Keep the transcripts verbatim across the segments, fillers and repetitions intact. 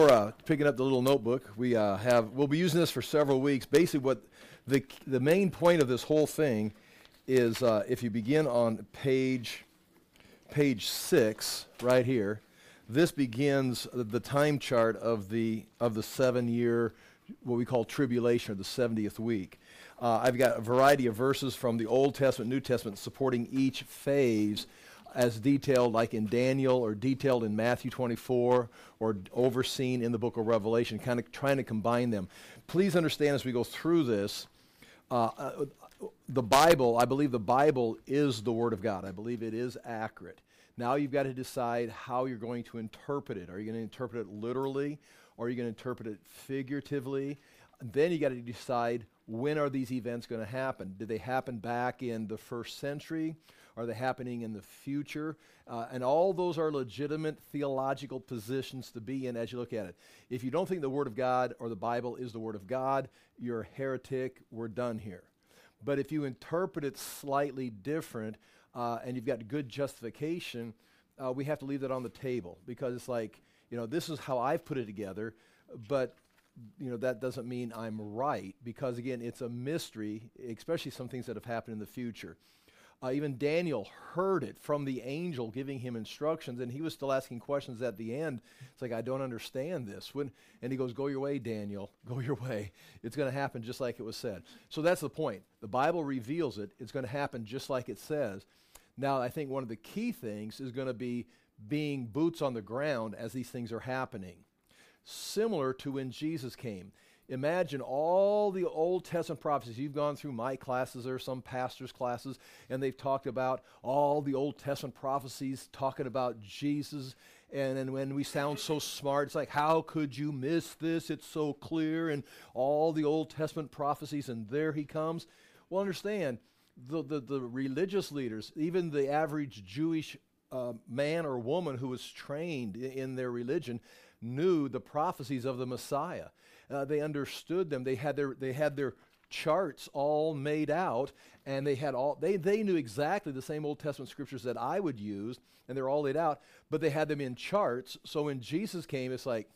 We're uh, picking up the little notebook. We uh, have we'll be using this for several weeks. Basically, what the the main point of this whole thing is, uh, if you begin on page page six right here, this begins the time chart of the of the seven year what we call tribulation, or the seventieth week. Uh, I've got a variety of verses from the Old Testament, New Testament, supporting each phase, as detailed like in Daniel, or detailed in Matthew twenty-four, or overseen in the book of Revelation, kind of trying to combine them. Please understand, as we go through this, uh, uh, the Bible, I believe the Bible is the Word of God. I believe it is accurate. Now you've got to decide how you're going to interpret it. Are you going to interpret it literally, or are you going to interpret it figuratively? Then you got to decide, when are these events going to happen? Did they happen back in the first century? Are they happening in the future? Uh, and all those are legitimate theological positions to be in as you look at it. If you don't think the Word of God or the Bible is the Word of God, you're a heretic. We're done here. But if you interpret it slightly different, uh, and you've got good justification, uh, we have to leave that on the table, because it's like, you know, this is how I've put it together, but you know, that doesn't mean I'm right, because again, it's a mystery, especially some things that have happened in the future. Uh, even Daniel heard it from the angel giving him instructions, and he was still asking questions at the end. It's like, I don't understand this. When, and he goes, go your way, Daniel, go your way. It's going to happen just like it was said. So that's the point. The Bible reveals it. It's going to happen just like it says. Now, I think one of the key things is going to be being boots on the ground as these things are happening. Similar to when Jesus came. Imagine all the Old Testament prophecies. You've gone through my classes or some pastors' classes, and they've talked about all the Old Testament prophecies talking about Jesus. And then when we sound so smart, it's like, how could you miss this? It's so clear. And all the Old Testament prophecies, and there he comes. Well, understand, the, the, the religious leaders, even the average Jewish uh, man or woman who was trained in, in their religion, knew the prophecies of the Messiah. Uh, they understood them. They had their they had their charts all made out, and they had all they they knew exactly the same Old Testament scriptures that I would use, and they're all laid out. But they had them in charts. So when Jesus came, it's like,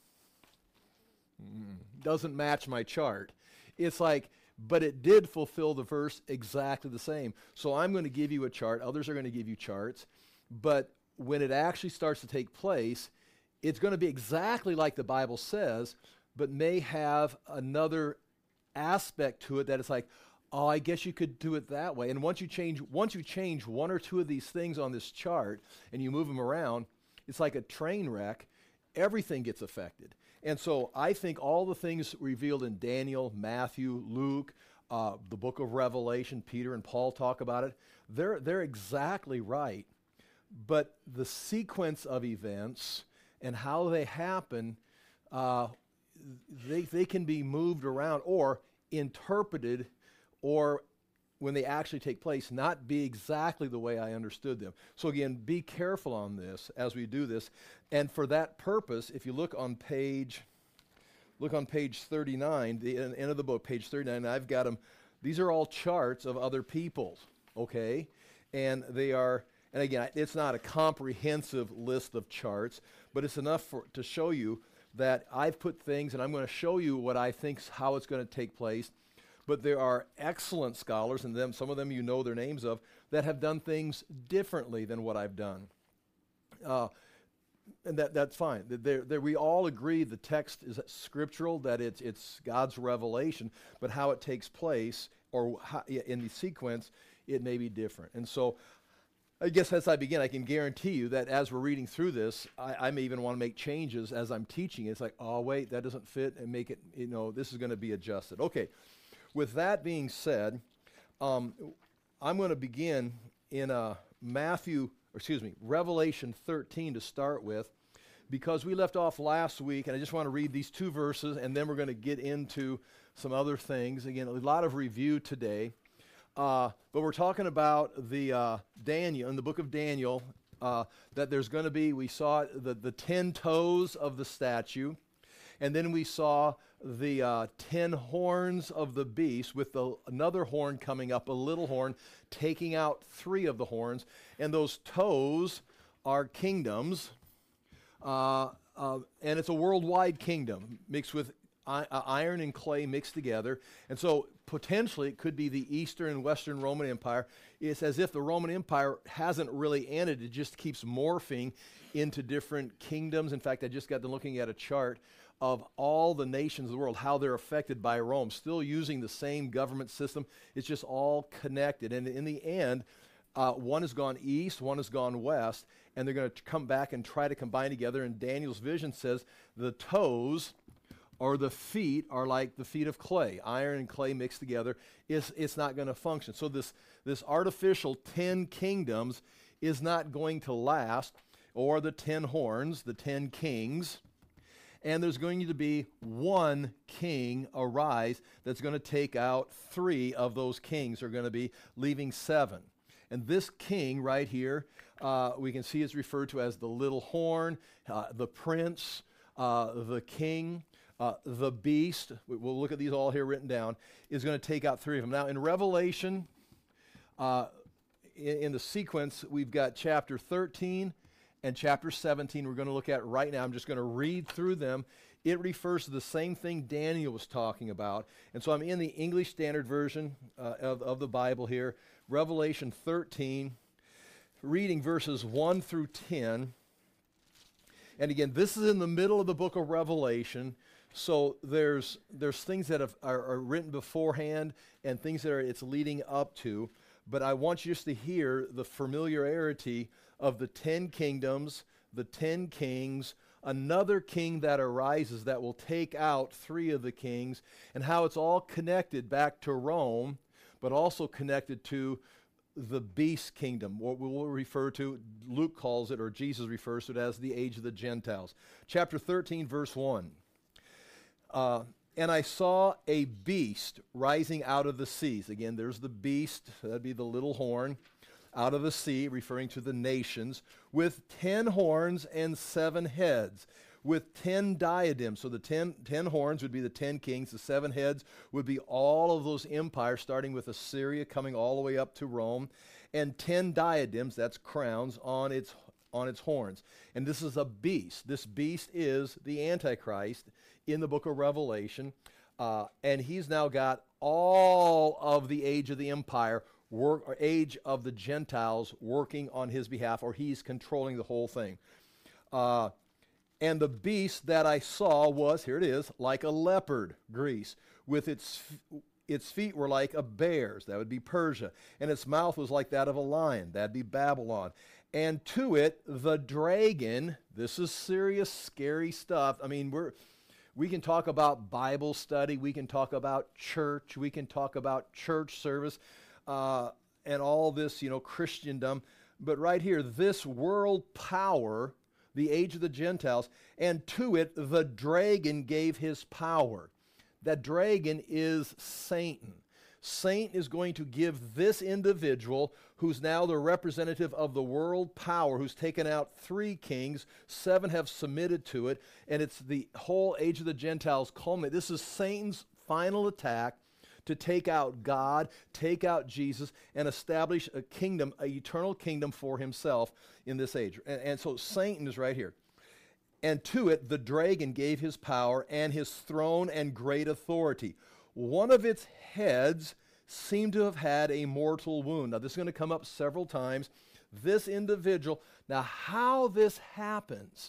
mm, doesn't match my chart. It's like, but it did fulfill the verse exactly the same. So I'm going to give you a chart. Others are going to give you charts. But when it actually starts to take place, it's going to be exactly like the Bible says, but may have another aspect to it that it's like, oh, I guess you could do it that way. And once you change, once you change one or two of these things on this chart and you move them around, it's like a train wreck. Everything gets affected. And so I think all the things revealed in Daniel, Matthew, Luke, uh, the book of Revelation, Peter and Paul talk about it, they're, they're exactly right. But the sequence of events and how they happen, uh, they, they can be moved around or interpreted, or when they actually take place, not be exactly the way I understood them. So again, be careful on this as we do this. And for that purpose, if you look on page, look on page thirty-nine, the end of the book, page thirty-nine, I've got them. These are all charts of other peoples, okay? And they are, and again, it's not a comprehensive list of charts, but it's enough for, to show you that I've put things, and I'm going to show you what I think's how it's going to take place. But there are excellent scholars, and them, some of them you know their names of, that have done things differently than what I've done. Uh, and that that's fine. They're, they're, we all agree the text is scriptural, that it's, it's God's revelation, but how it takes place, or how, in the sequence, it may be different. And so I guess as I begin, I can guarantee you that as we're reading through this, I, I may even want to make changes as I'm teaching. It's like, oh, wait, that doesn't fit, and make it, you know, this is going to be adjusted. Okay, with that being said, um, I'm going to begin in uh, Matthew, or excuse me, Revelation thirteen to start with, because we left off last week, and I just want to read these two verses, and then we're going to get into some other things. Again, a lot of review today. Uh, but we're talking about the uh, Daniel, in the book of Daniel, uh, that there's going to be, we saw the, the ten toes of the statue, and then we saw the uh, ten horns of the beast, with the, another horn coming up, a little horn, taking out three of the horns, and those toes are kingdoms. Uh, uh, and it's a worldwide kingdom mixed with I- uh, iron and clay mixed together. And so potentially it could be the Eastern and Western Roman Empire. It's as if the Roman Empire hasn't really ended. It just keeps morphing into different kingdoms. In fact, I just got done looking at a chart of all the nations of the world, how they're affected by Rome, still using the same government system. It's just all connected. And in the end, uh, one has gone east, one has gone west, and they're going to come back and try to combine together. And Daniel's vision says the toes or the feet are like the feet of clay. Iron and clay mixed together, it's, it's not going to function. So this, this artificial ten kingdoms is not going to last, or the ten horns, the ten kings. And there's going to be one king arise that's going to take out three of those kings are going to be leaving seven. And this king right here, uh, we can see is referred to as the little horn, uh, the prince, uh, the king, uh, the beast. We'll look at these all here written down, is going to take out three of them. Now in Revelation, uh, in, in the sequence, we've got chapter thirteen, and chapter seventeen we're going to look at right now. I'm just going to read through them. It refers to the same thing Daniel was talking about. And so I'm in the English Standard Version uh, of, of the Bible here. Revelation thirteen, reading verses one through ten. And again, this is in the middle of the book of Revelation. So there's there's things that have, are, are written beforehand and things that are, it's leading up to. But I want you just to hear the familiarity of the ten kingdoms, the ten kings, another king that arises that will take out three of the kings, and how it's all connected back to Rome, but also connected to the beast kingdom, what we will refer to, Luke calls it, or Jesus refers to it as the age of the Gentiles. Chapter thirteen, verse one. Uh, And I saw a beast rising out of the seas. Again, there's the beast, that'd be the little horn, out of the sea, referring to the nations, with ten horns and seven heads, with ten diadems. So the ten, ten horns would be the ten kings, the seven heads would be all of those empires, starting with Assyria, coming all the way up to Rome, and ten diadems, that's crowns, on its on its horns. And this is a beast. This beast is the Antichrist in the book of Revelation. Uh, and he's now got all of the age of the empire, work, or age of the Gentiles working on his behalf, or he's controlling the whole thing. Uh, and the beast that I saw was, here it is, like a leopard, Greece, with its its feet were like a bear's, that would be Persia, and its mouth was like that of a lion, that'd be Babylon. And to it, the dragon, this is serious, scary stuff. I mean, we're, we can talk about Bible study, we can talk about church, we can talk about church service, uh, and all this, you know, Christendom. But right here, this world power, the age of the Gentiles, and to it, the dragon gave his power. That dragon is Satan. Satan is going to give this individual, who's now the representative of the world power, who's taken out three kings, seven have submitted to it, and it's the whole age of the Gentiles culminate. This is Satan's final attack to take out God, take out Jesus, and establish a kingdom, an eternal kingdom for himself in this age. And, and so Satan is right here. And to it, the dragon gave his power and his throne and great authority. One of its heads seemed to have had a mortal wound. Now, this is going to come up several times. This individual, now how this happens,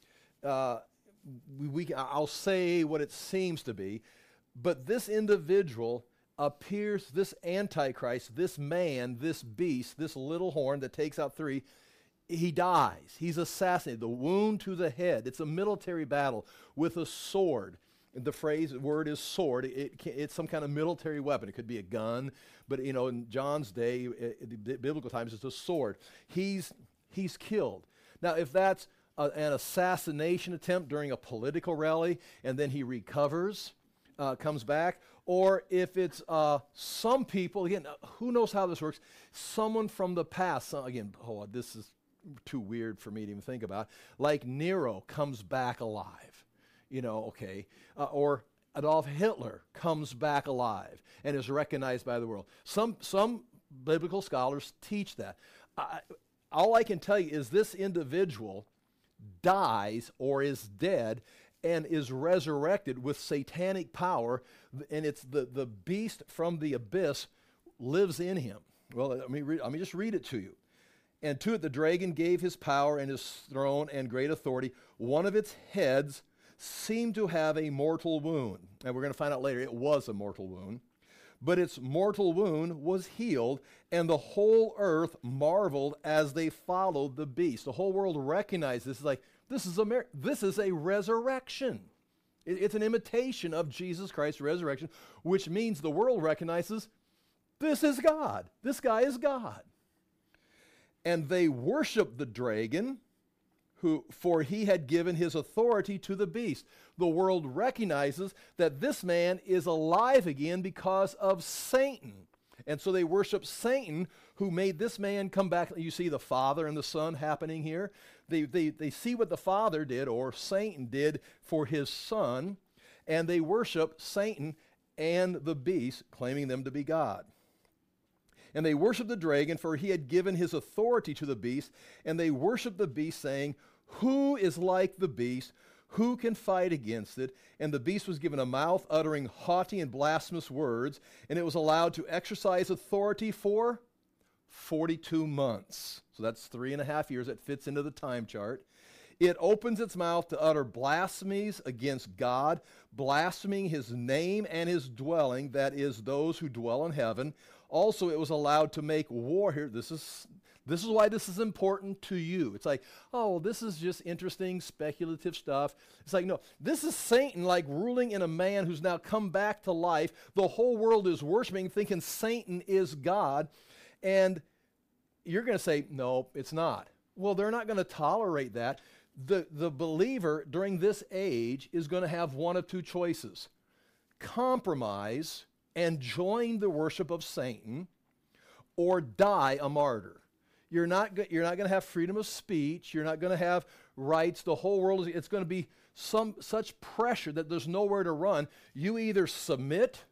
uh, we, we, I'll say what it seems to be, but this individual appears, this Antichrist, this man, this beast, this little horn that takes out three, he dies. He's assassinated. The wound to the head. It's a military battle with a sword. The phrase, the word is sword. It, it, it's some kind of military weapon. It could be a gun, but you know, in John's day, in the biblical times, it's a sword. He's he's killed. Now, if that's a, an assassination attempt during a political rally, and then he recovers, uh, comes back, or if it's uh, some people, again, who knows how this works? Someone from the past. So again, oh, this is too weird for me to even think about, like Nero comes back alive, you know, okay, uh, or Adolf Hitler comes back alive and is recognized by the world. Some some biblical scholars teach that. I, all I can tell you is this individual dies or is dead and is resurrected with satanic power, and it's the, the beast from the abyss lives in him. Well, let me, read, let me just read it to you. And to it the dragon gave his power and his throne and great authority. One of its heads seemed to have a mortal wound. And we're going to find out later it was a mortal wound. But its mortal wound was healed, and the whole earth marveled as they followed the beast. The whole world recognized this. It's like, this is a, mir- this is a resurrection. It, it's an imitation of Jesus Christ's resurrection, which means the world recognizes this is God. This guy is God. And they worshiped the dragon, who, for he had given his authority to the beast. The world recognizes that this man is alive again because of Satan. And so they worship Satan, who made this man come back. You see the Father and the Son happening here. They, they, they see what the Father did, or Satan did, for his Son, and they worship Satan and the beast, claiming them to be God. And they worshiped the dragon, for he had given his authority to the beast. And they worshiped the beast, saying, who is like the beast? Who can fight against it? And the beast was given a mouth uttering haughty and blasphemous words, and it was allowed to exercise authority for forty-two months. So that's three and a half years. That fits into the time chart. It opens its mouth to utter blasphemies against God, blaspheming his name and his dwelling, that is, those who dwell in heaven. Also, it was allowed to make war here. This is, this is why this is important to you. It's like, oh, this is just interesting, speculative stuff. It's like, no, this is Satan, like, ruling in a man who's now come back to life. The whole world is worshiping, thinking Satan is God. And you're going to say, no, it's not. Well, they're not going to tolerate that. The, the believer during this age is going to have one of two choices: compromise and join the worship of Satan, or die a martyr. You're not, go- you're not going to have freedom of speech. You're not going to have rights. The whole world, is, it's going to be some such pressure that there's nowhere to run. You either submit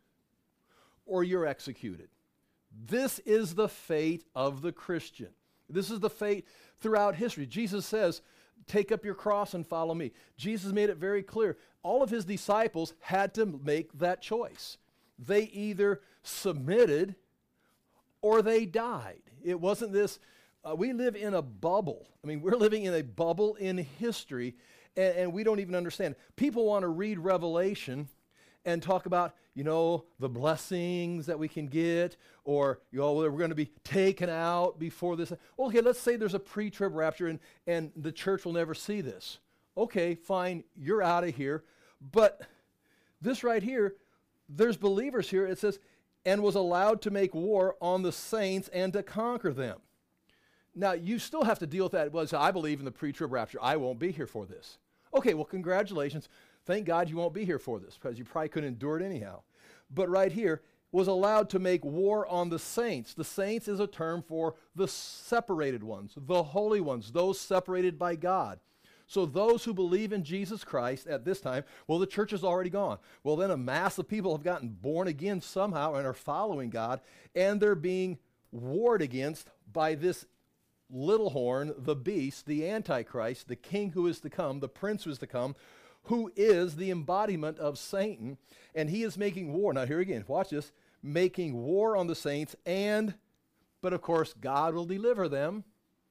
or you're executed. This is the fate of the Christian. This is the fate throughout history. Jesus says, take up your cross and follow me. Jesus made it very clear. All of his disciples had to make that choice. They either submitted or they died. It wasn't this, uh, we live in a bubble. I mean, we're living in a bubble in history, and, and we don't even understand. People want to read Revelation and talk about, you know, the blessings that we can get, or, you know, we're going to be taken out before this. Okay, let's say there's a pre-trib rapture and, and the church will never see this. Okay, fine, you're out of here. But this right here, there's believers here. It says, and was allowed to make war on the saints and to conquer them. Now, you still have to deal with that. Well, so I believe in the pre-trib rapture. I won't be here for this. Okay, well, congratulations. Thank God you won't be here for this, because you probably couldn't endure it anyhow. But right here, was allowed to make war on the saints. The saints is a term for the separated ones, the holy ones, those separated by God. So those who believe in Jesus Christ at this time, well, the church is already gone. Well, then a mass of people have gotten born again somehow and are following God, and they're being warred against by this little horn, the beast, the Antichrist, the king who is to come, the prince who is to come, who is the embodiment of Satan, and he is making war. Now here again, watch this, making war on the saints, and, but of course, God will deliver them.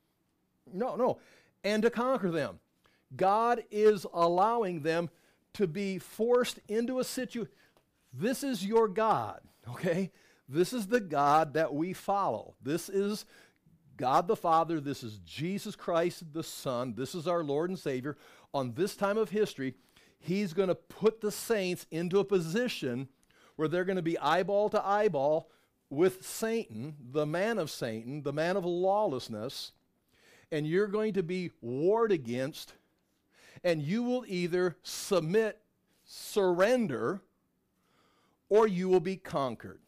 No, no, and to conquer them. God is allowing them to be forced into a situation. This is your God, okay? This is the God that we follow. This is God the Father. This is Jesus Christ the Son. This is our Lord and Savior. On this time of history, he's going to put the saints into a position where they're going to be eyeball to eyeball with Satan, the man of Satan, the man of lawlessness, and you're going to be warred against, and you will either submit, surrender, or you will be conquered.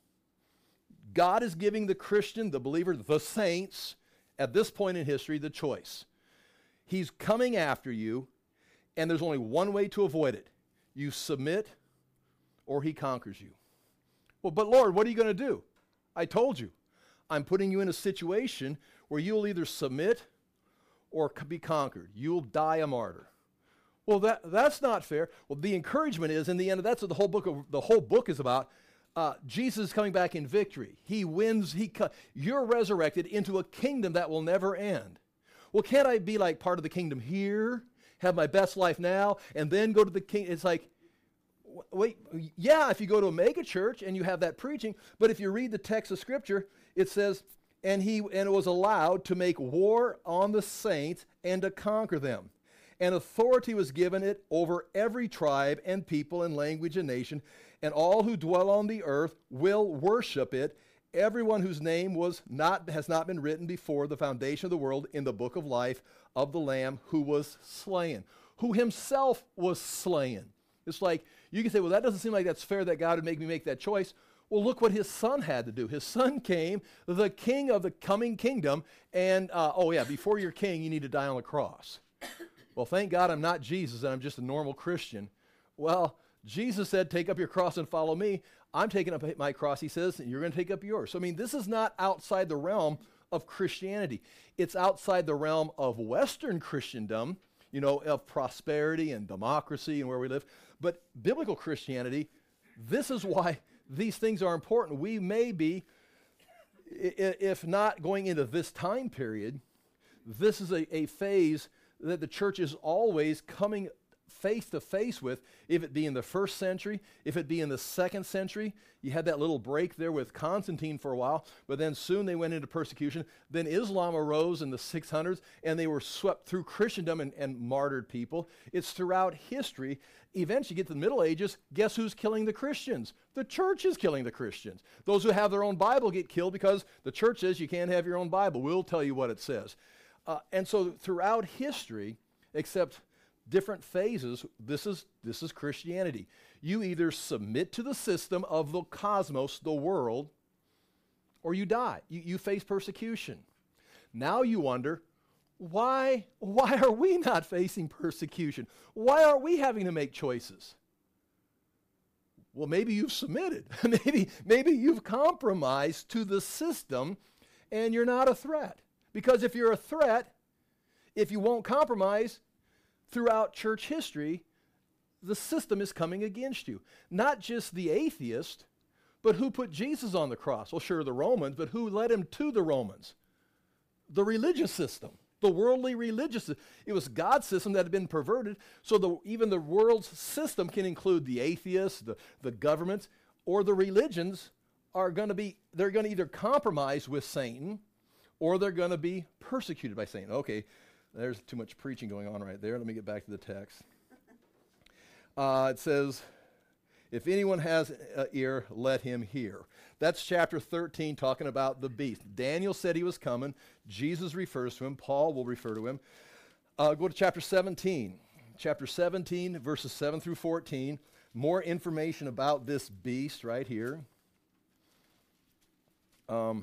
God is giving the Christian, the believer, the saints, at this point in history, the choice. He's coming after you, and there's only one way to avoid it. You submit, or he conquers you. Well, but Lord, what are you going to do? I told you. I'm putting you in a situation where you'll either submit or c- be conquered. You'll die a martyr. Well, that that's not fair. Well, the encouragement is, in the end, that's what the whole book of, the whole book is about. Uh, Jesus is coming back in victory. He wins. He co- you're resurrected into a kingdom that will never end. Well, can't I be like part of the kingdom here, have my best life now, and then go to the king? It's like, w- wait, yeah, if you go to a mega church and you have that preaching, but if you read the text of Scripture, it says, and he and it was allowed to make war on the saints and to conquer them. And authority was given it over every tribe and people and language and nation, and all who dwell on the earth will worship it, everyone whose name was not has not been written before the foundation of the world in the book of life of the Lamb who was slain, who himself was slain. It's like, you can say, well, that doesn't seem like that's fair that God would make me make that choice. Well, look what his son had to do. His son came, the king of the coming kingdom, and, uh, oh yeah, before you're king, you need to die on the cross. Well, thank God I'm not Jesus and I'm just a normal Christian. Well, Jesus said, take up your cross and follow me. I'm taking up my cross, he says, and you're going to take up yours. So, I mean, this is not outside the realm of Christianity. It's outside the realm of Western Christendom, you know, of prosperity and democracy and where we live. But biblical Christianity, this is why these things are important. We may be, if not going into this time period, this is a, a phase that the church is always coming face to face with, if it be in the first century, if it be in the second century. You had that little break there with Constantine for a while, but then soon they went into persecution. Then Islam arose in the six hundreds, and they were swept through Christendom and, and martyred people. It's throughout history. Eventually you get to the Middle Ages, guess who's killing the Christians? The church is killing the Christians. Those who have their own Bible get killed because the church says you can't have your own Bible. We'll tell you what it says. Uh, and so throughout history, except different phases, this is this is Christianity. You either submit to the system of the cosmos, the world, or you die. You, you face persecution. Now you wonder, why, why are we not facing persecution? Why aren't we having to make choices? Well, maybe you've submitted. maybe, maybe you've compromised to the system and you're not a threat. Because if you're a threat, if you won't compromise, throughout church history, the system is coming against you. Not just the atheist, but who put Jesus on the cross? Well, sure, the Romans, but who led him to the Romans? The religious system, the worldly religious system. It was God's system that had been perverted, so the, even the world's system can include the atheists, the, the governments, or the religions are going to be, they're going to either compromise with Satan, or they're going to be persecuted by Satan. Okay, there's too much preaching going on right there. Let me get back to the text. Uh, it says, if anyone has an ear, let him hear. That's chapter thirteen, talking about the beast. Daniel said he was coming. Jesus refers to him. Paul will refer to him. Uh, go to chapter seventeen. Chapter seventeen, verses seven through fourteen. More information about this beast right here. Um,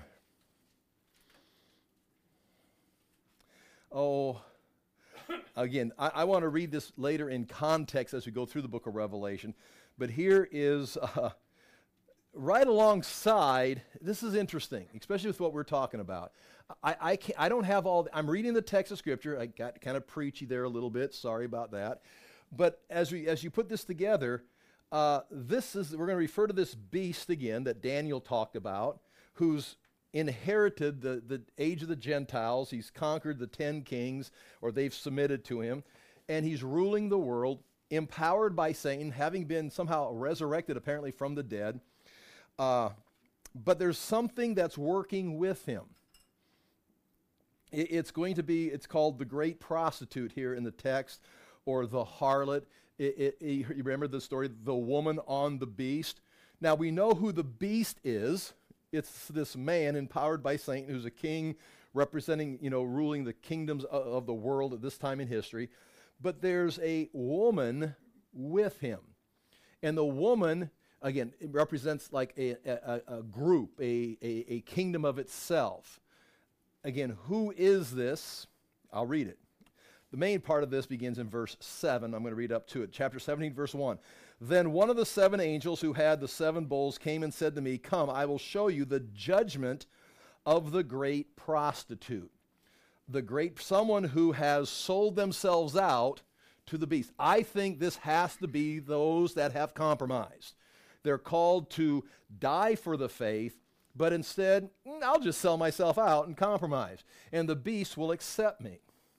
oh, again, I, I want to read this later in context as we go through the book of Revelation. But here is, uh, right alongside, this is interesting, especially with what we're talking about. I, I, can't, I don't have all, the, I'm reading the text of Scripture. I got kind of preachy there a little bit. Sorry about that. But as we as you put this together, uh, this is, we're going to refer to this beast again that Daniel talked about, who's inherited the, the age of the Gentiles. He's conquered the ten kings, or they've submitted to him, and he's ruling the world, empowered by Satan, having been somehow resurrected apparently from the dead. Uh, but there's something that's working with him. It, it's going to be, it's called the great prostitute here in the text, or the harlot. It, it, it, you remember the story, the woman on the beast? Now we know who the beast is. It's this man empowered by Satan who's a king representing, you know, ruling the kingdoms of, of the world at this time in history. But there's a woman with him. And the woman, again, it represents like a, a, a group, a, a, a kingdom of itself. Again, who is this? I'll read it. The main part of this begins in verse seven. I'm going to read up to it. Chapter seventeen, verse one. Then one of the seven angels who had the seven bowls came and said to me, come, I will show you the judgment of the great prostitute. the great, someone who has sold themselves out to the beast. I think this has to be those that have compromised. They're called to die for the faith, but instead, "Mm, I'll just sell myself out and compromise, and the beast will accept me."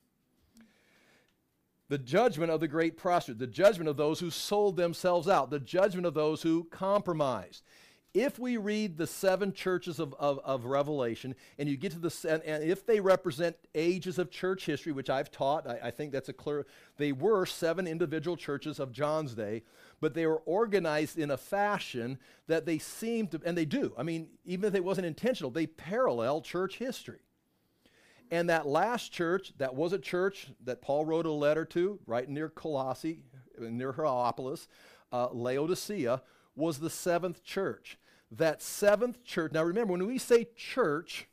The judgment of the great prostitute, the judgment of those who sold themselves out, the judgment of those who compromised. If we read the seven churches of, of, of Revelation, and you get to the, and, and if they represent ages of church history, which I've taught, I, I think that's a clear, they were seven individual churches of John's day, but they were organized in a fashion that they seem to, and they do, I mean, even if it wasn't intentional, they parallel church history. And that last church, that was a church that Paul wrote a letter to, right near Colossae, near Hierapolis, uh, Laodicea, was the seventh church. That seventh church, now remember, when we say church,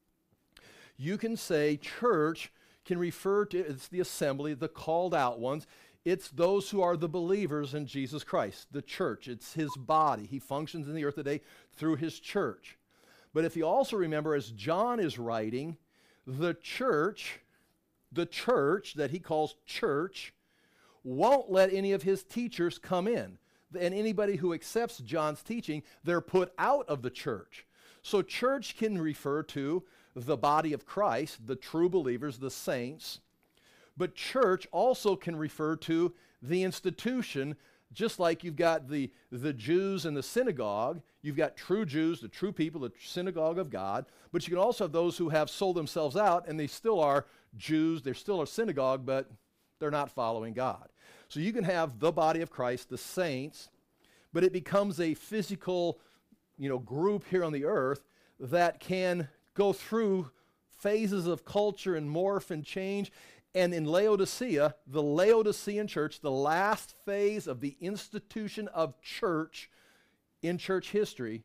you can say church can refer to, it's the assembly, the called out ones. It's those who are the believers in Jesus Christ, the church. It's his body. He functions in the earth today through his church. But if you also remember, as John is writing, the church, the church that he calls church, won't let any of his teachers come in. And anybody who accepts John's teaching, they're put out of the church. So church can refer to the body of Christ, the true believers, the saints. But church also can refer to the institution, just like you've got the, the Jews in the synagogue. You've got true Jews, the true people, the synagogue of God. But you can also have those who have sold themselves out, and they still are Jews. They're still a synagogue, but they're not following God. So you can have the body of Christ, the saints, but it becomes a physical, you know, group here on the earth that can go through phases of culture and morph and change. And in Laodicea, the Laodicean church, the last phase of the institution of church in church history,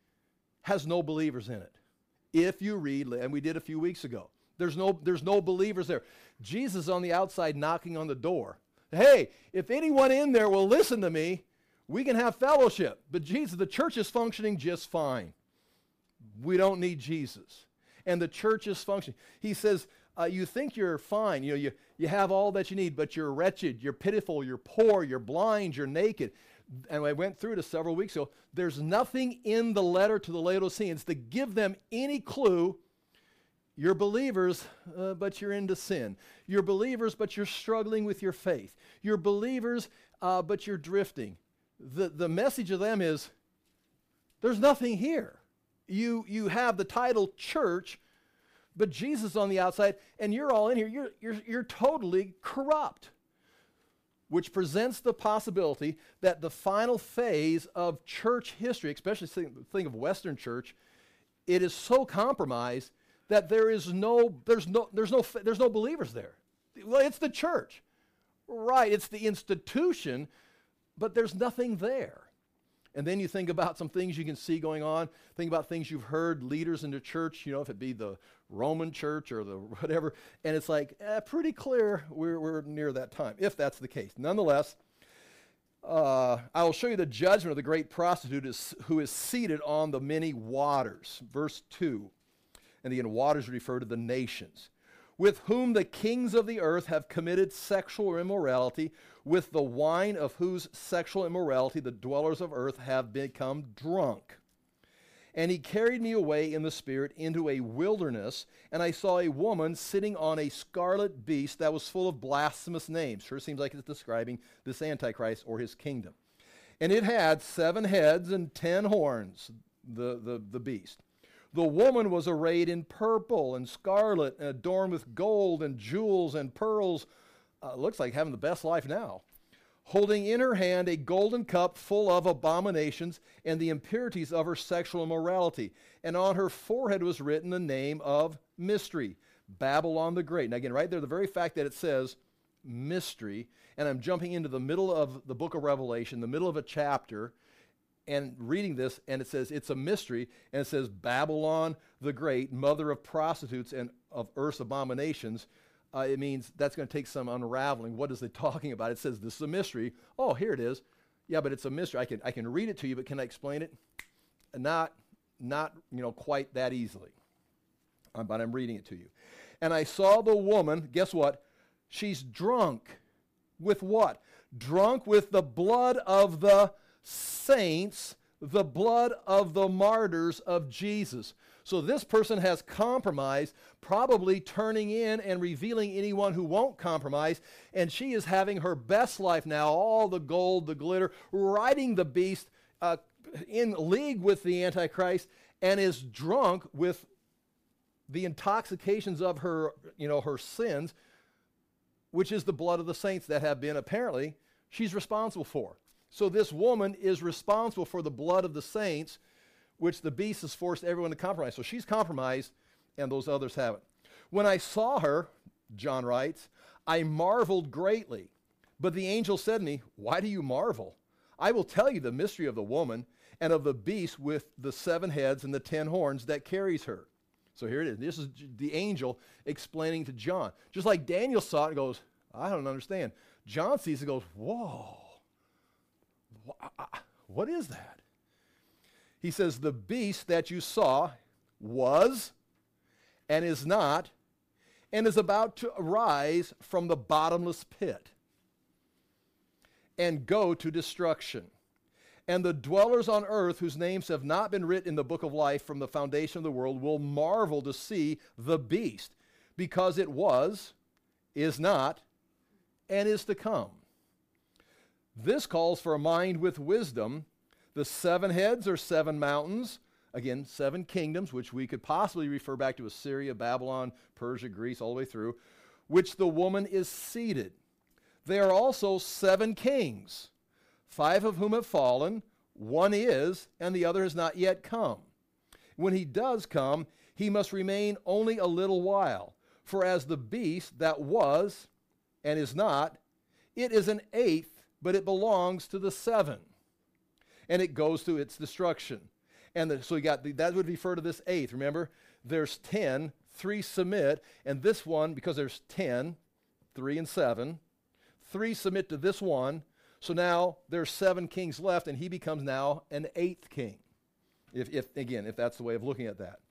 has no believers in it. If you read, and we did a few weeks ago, there's no, there's no believers there. Jesus is on the outside knocking on the door. Hey, if anyone in there will listen to me, we can have fellowship. But Jesus, the church is functioning just fine. We don't need Jesus. And the church is functioning. He says, uh, you think you're fine. You know, you, you have all that you need, but you're wretched, you're pitiful, you're poor, you're blind, you're naked. And I went through this several weeks ago. There's nothing in the letter to the Laodiceans to give them any clue. You're believers, uh, but you're into sin. You're believers, but you're struggling with your faith. You're believers, uh, but you're drifting. The, the message of them is, there's nothing here. You, you have the title church, but Jesus on the outside, and you're all in here. You're, you're, you're totally corrupt, which presents the possibility that the final phase of church history, especially think, think of Western church, it is so compromised that there is no, there's no, there's no, there's no believers there. Well, it's the church, right? It's the institution, but there's nothing there. And then you think about some things you can see going on. Think about things you've heard leaders in the church, you know, if it be the Roman church or the whatever, and it's like eh, pretty clear we're, we're near that time, if that's the case. Nonetheless, uh, I will show you the judgment of the great prostitute is, who is seated on the many waters. Verse two. And again, waters refer to the nations, with whom the kings of the earth have committed sexual immorality, with the wine of whose sexual immorality the dwellers of earth have become drunk. And he carried me away in the spirit into a wilderness, and I saw a woman sitting on a scarlet beast that was full of blasphemous names. Sure seems like it's describing this Antichrist or his kingdom. And it had seven heads and ten horns, the, the, the beast. The woman was arrayed in purple and scarlet and adorned with gold and jewels and pearls. Uh, looks like having the best life now. Holding in her hand a golden cup full of abominations and the impurities of her sexual immorality. And on her forehead was written the name of Mystery, Babylon the Great. Now again, right there, the very fact that it says mystery, and I'm jumping into the middle of the book of Revelation, the middle of a chapter, and reading this, and it says it's a mystery, and it says Babylon the Great, mother of prostitutes and of earth's abominations. Uh, it means that's going to take some unraveling. What is it talking about? It says this is a mystery. Oh, here it is. Yeah, but it's a mystery. I can I can read it to you, but can I explain it? Not not you know quite that easily. Um, but I'm reading it to you. And I saw the woman, guess what? She's drunk. With what? Drunk with the blood of the saints, the blood of the martyrs of Jesus. So this person has compromised, probably turning in and revealing anyone who won't compromise, and she is having her best life now, all the gold, the glitter, riding the beast, uh, in league with the Antichrist, and is drunk with the intoxications of her, you know, her sins, which is the blood of the saints that have been, apparently, she's responsible for. So this woman is responsible for the blood of the saints, which the beast has forced everyone to compromise. So she's compromised, and those others haven't. When I saw her, John writes, I marveled greatly. But the angel said to me, why do you marvel? I will tell you the mystery of the woman and of the beast with the seven heads and the ten horns that carries her. So here it is. This is the angel explaining to John. Just like Daniel saw it and goes, I don't understand. John sees it and goes, whoa, what is that? He says, the beast that you saw was and is not and is about to arise from the bottomless pit and go to destruction. And the dwellers on earth whose names have not been written in the book of life from the foundation of the world will marvel to see the beast, because it was, is not, and is to come. This calls for a mind with wisdom. The seven heads are seven mountains, again, seven kingdoms, which we could possibly refer back to Assyria, Babylon, Persia, Greece, all the way through, which the woman is seated. They are also seven kings, five of whom have fallen, one is, and the other has not yet come. When he does come, he must remain only a little while. For as the beast that was and is not, it is an eighth, but it belongs to the seven, and it goes to its destruction. And the, so you got the, that would refer to this eighth. Remember, there's ten, three submit, and this one, because there's ten, three and seven, three submit to this one. So now there's seven kings left, and he becomes now an eighth king. If, if again, if that's the way of looking at that.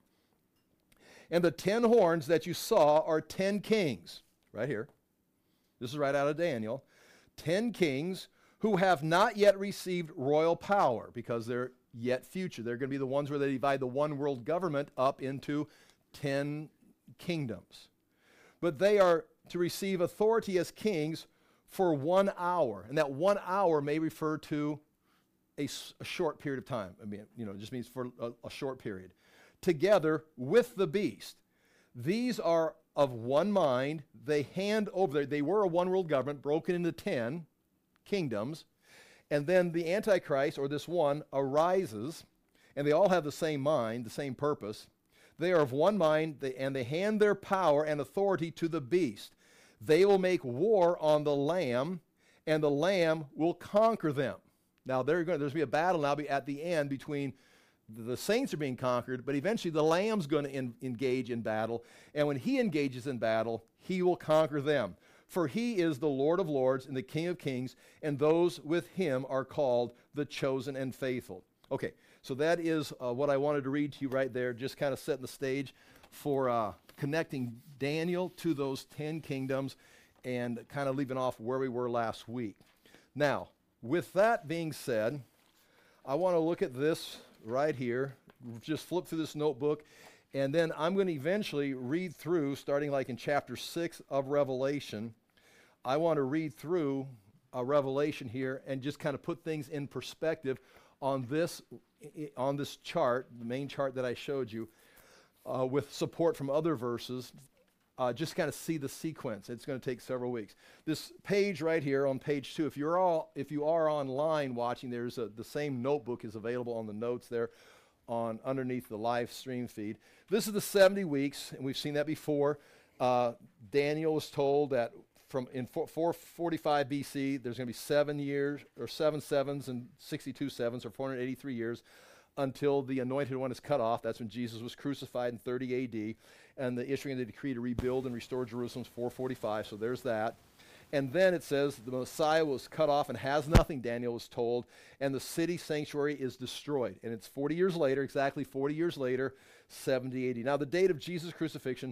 And the ten horns that you saw are ten kings, right here. This is right out of Daniel. Ten kings who have not yet received royal power, because they're yet future. They're going to be the ones where they divide the one world government up into ten kingdoms. But they are to receive authority as kings for one hour. And that one hour may refer to a, s- a short period of time. I mean, you know, it just means for a, a short period. Together with the beast. These are of one mind. They hand over, they were a one world government broken into ten kingdoms. And then the Antichrist, or this one, arises, and they all have the same mind, the same purpose. They are of one mind, they, and they hand their power and authority to the beast. They will make war on the Lamb, and the Lamb will conquer them. Now, going, there's going to be a battle now at the end between the saints are being conquered, but eventually the Lamb's going to en- engage in battle, and when he engages in battle, he will conquer them. For he is the Lord of lords and the King of kings, and those with him are called the chosen and faithful. Okay, so that is uh, what I wanted to read to you right there, just kind of setting the stage for uh, connecting Daniel to those ten kingdoms and kind of leaving off where we were last week. Now, with that being said, I want to look at this right here, just flip through this notebook, and then I'm going to eventually read through, starting like in chapter six of Revelation. I want to read through a Revelation here and just kind of put things in perspective on this, on this chart, the main chart that I showed you, uh, with support from other verses, uh, just kind of see the sequence. It's going to take several weeks. This page right here on page two, if you're all, if you are online watching, there's a, the same notebook is available on the notes there on underneath the live stream feed. This is the seventy weeks, and we've seen that before. Uh, Daniel was told that from in four forty-five B C, there's going to be seven years, or seven sevens and sixty-two sevens, or four hundred eighty-three years, until the anointed one is cut off. That's when Jesus was crucified in thirty A D, and the issuing of the decree to rebuild and restore Jerusalem is four forty-five, so there's that. And then it says the Messiah was cut off and has nothing, Daniel was told, and the city sanctuary is destroyed. And it's forty years later, exactly forty years later, seventy A D. Now the date of Jesus' crucifixion,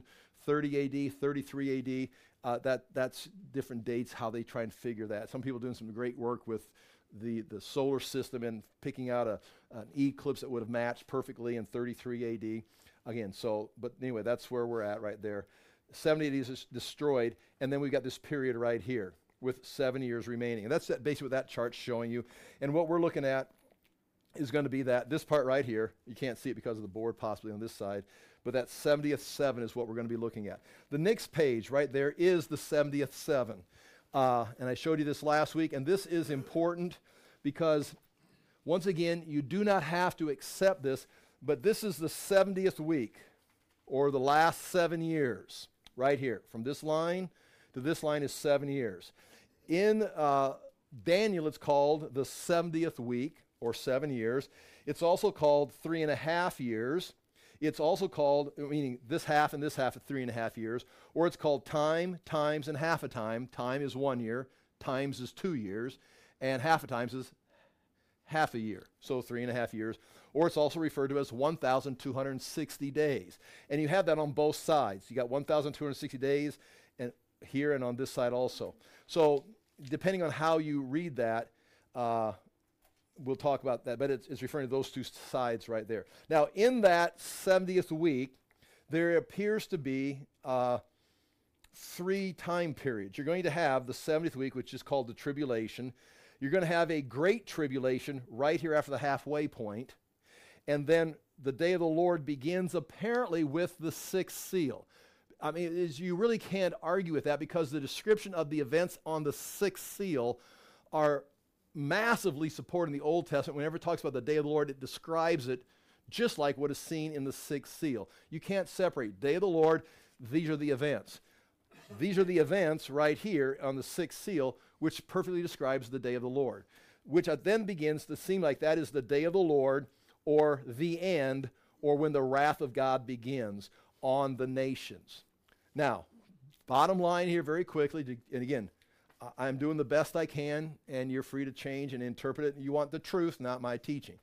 thirty A D, thirty-three A D. Uh, that, that's different dates, how they try and figure that. Some people doing some great work with the, the solar system and picking out a, an eclipse that would have matched perfectly in thirty-three A D. Again, so, but anyway, that's where we're at right there. seventy A D is destroyed, and then we've got this period right here with seven years remaining. And that's basically what that chart's showing you. And what we're looking at is going to be that, this part right here, you can't see it because of the board possibly on this side, but that seventieth seven is what we're going to be looking at. The next page right there is the seventieth seven. Uh, and I showed you this last week, and this is important because, once again, you do not have to accept this, but this is the seventieth week, or the last seven years, right here. From this line to this line is seven years. In uh, Daniel, it's called the seventieth week, or seven years. It's also called three and a half years. It's also called, meaning this half and this half of three and a half years, or it's called time, times, and half a time. Time is one year, times is two years, and half a times is half a year, so three and a half years. Or it's also referred to as one thousand two hundred sixty days. And you have that on both sides. You got one thousand two hundred sixty days and here and on this side also. So depending on how you read that, uh, we'll talk about that, but it's, it's referring to those two sides right there. Now, in that seventieth week, there appears to be uh, three time periods. You're going to have the seventieth week, which is called the tribulation. You're going to have a great tribulation right here after the halfway point. And then the day of the Lord begins apparently with the sixth seal. I mean, is, you really can't argue with that because the description of the events on the sixth seal are massively supported in the Old Testament. Whenever it talks about the day of the Lord, it describes it just like what is seen in the sixth seal. You can't separate day of the Lord, these are the events. These are the events right here on the sixth seal, which perfectly describes the day of the Lord, which then begins to seem like that is the day of the Lord, or the end, or when the wrath of God begins on the nations. Now, bottom line here very quickly, to, and again, I'm doing the best I can, and you're free to change and interpret it. You want the truth, not my teaching.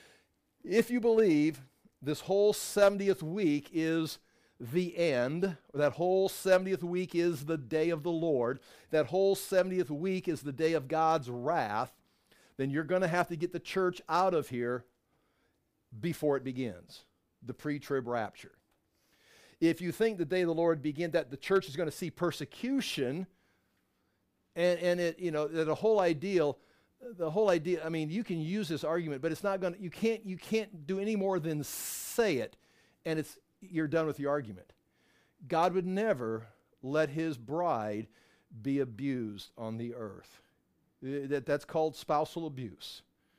If you believe this whole seventieth week is the end, or that whole seventieth week is the day of the Lord, that whole seventieth week is the day of God's wrath, then you're going to have to get the church out of here before it begins, the pre-trib rapture. If you think the day of the Lord begins, that the church is going to see persecution, And, and it, you know, the whole ideal, the whole idea, I mean, you can use this argument, but it's not going to, you can't, you can't do any more than say it, and it's, you're done with the argument. God would never let his bride be abused on the earth. That, that's called spousal abuse.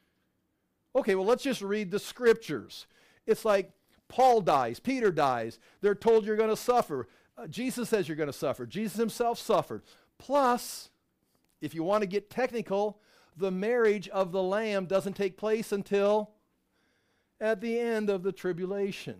Okay, well, let's just read the scriptures. It's like Paul dies, Peter dies, they're told you're going to suffer. Uh, Jesus says you're going to suffer. Jesus himself suffered. Plus, if you want to get technical, the marriage of the Lamb doesn't take place until at the end of the tribulation.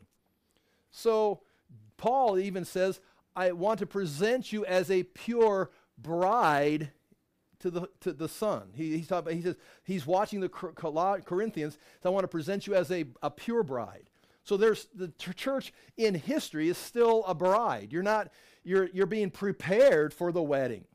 So Paul even says, I want to present you as a pure bride to the to the Son. He, he's talking, he says, he's watching the Corinthians, so I want to present you as a, a pure bride. So there's the ch- church in history is still a bride. You're not, you're, you're being prepared for the wedding.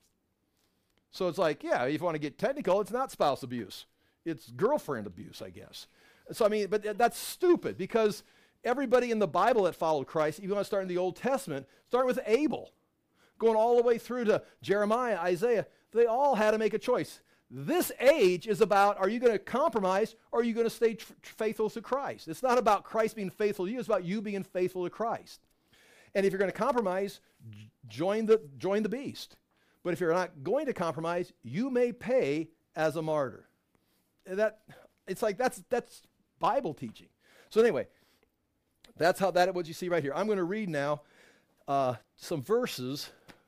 So it's like, yeah, if you want to get technical, it's not spouse abuse. It's girlfriend abuse, I guess. So, I mean, but th- that's stupid because everybody in the Bible that followed Christ, if you want to start in the Old Testament, starting with Abel, going all the way through to Jeremiah, Isaiah, they all had to make a choice. This age is about, are you going to compromise or are you going to stay tr- faithful to Christ? It's not about Christ being faithful to you. It's about you being faithful to Christ. And if you're going to compromise, j- join the, join the beast. But if you're not going to compromise, you may pay as a martyr. And that, it's like that's, that's Bible teaching. So anyway, that's how that what you see right here. I'm going to read now uh, some verses.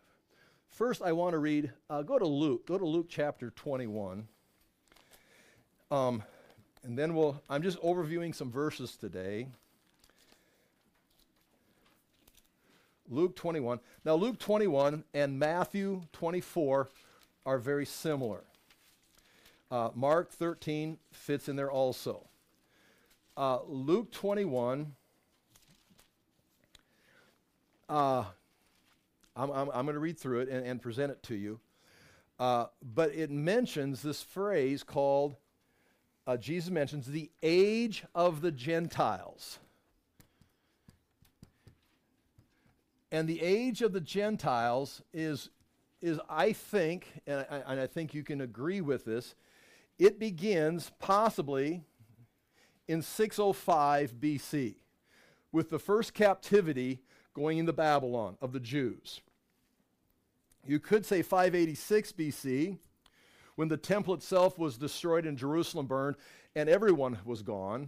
First, I want to read, uh, go to Luke. Go to Luke chapter twenty-one. Um, and then we'll, I'm just overviewing some verses today. Luke twenty-one. Now, Luke twenty-one and Matthew twenty-four are very similar. Uh, Mark thirteen fits in there also. Uh, Luke twenty-one, uh, I'm, I'm, I'm going to read through it and, and present it to you. Uh, but it mentions this phrase called, uh, Jesus mentions the age of the Gentiles. And the age of the Gentiles is, is I think, and I, and I think you can agree with this, it begins possibly in six oh five B C with the first captivity going into Babylon of the Jews. You could say five eighty-six B C, when the temple itself was destroyed and Jerusalem burned and everyone was gone.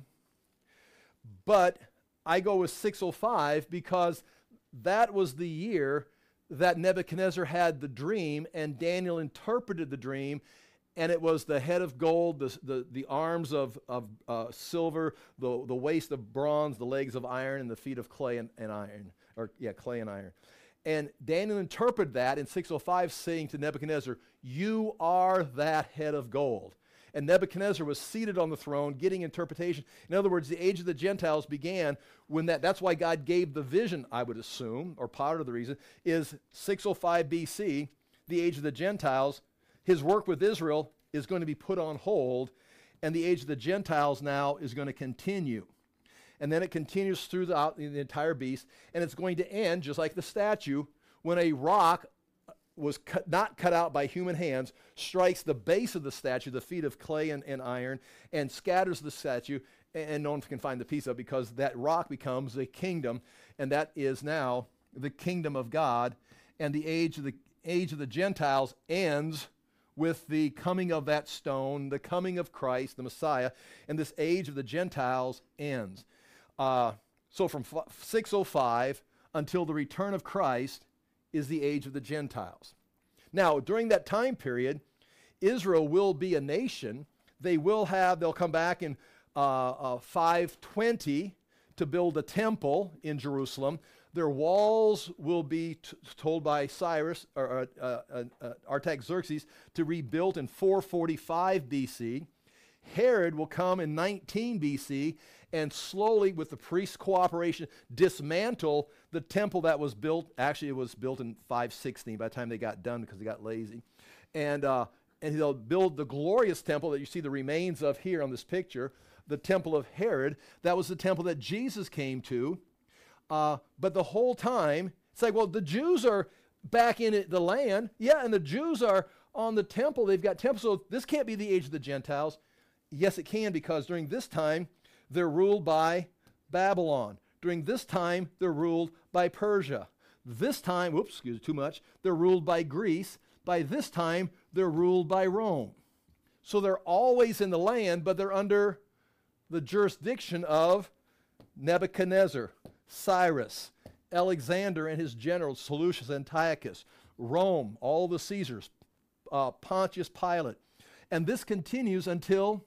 But I go with six oh five because that was the year that Nebuchadnezzar had the dream and Daniel interpreted the dream, and it was the head of gold, the, the, the arms of, of uh, silver, the, the waist of bronze, the legs of iron, and the feet of clay and, and iron, or yeah, clay and iron. And Daniel interpreted that in six oh five, saying to Nebuchadnezzar, "You are that head of gold." And Nebuchadnezzar was seated on the throne, getting interpretation. In other words, the age of the Gentiles began when that, that's why God gave the vision, I would assume, or part of the reason, is six oh five B C, the age of the Gentiles. His work with Israel is going to be put on hold, and the age of the Gentiles now is going to continue. And then it continues throughout the, the entire beast, and it's going to end, just like the statue, when a rock was cut, not cut out by human hands, strikes the base of the statue, the feet of clay and, and iron, and scatters the statue, and, and no one can find the piece of it because that rock becomes a kingdom, and that is now the kingdom of God, and the age of the age of the Gentiles ends with the coming of that stone, the coming of Christ, the Messiah, and this age of the Gentiles ends. Uh, so from six oh five until the return of Christ is the age of the Gentiles. Now, during that time period, Israel will be a nation. They will have, they'll come back in uh, uh, five twenty to build a temple in Jerusalem. Their walls will be t- told by Cyrus, or uh, uh, uh, Artaxerxes, to rebuild in four forty-five B C. Herod will come in nineteen B C and slowly, with the priests' cooperation, dismantle the temple that was built. Actually, it was built in five sixteen by the time they got done because they got lazy. And, uh, and they'll build the glorious temple that you see the remains of here on this picture, the temple of Herod. That was the temple that Jesus came to. Uh, but the whole time, it's like, well, the Jews are back in it, the land. Yeah, and the Jews are on the temple. They've got temples. So this can't be the age of the Gentiles. Yes, it can, because during this time, they're ruled by Babylon. During this time, they're ruled by Persia. This time, whoops, excuse me, too much, they're ruled by Greece. By this time, they're ruled by Rome. So they're always in the land, but they're under the jurisdiction of Nebuchadnezzar, Cyrus, Alexander and his generals, Seleucus, Antiochus, Rome, all the Caesars, uh, Pontius Pilate. And this continues until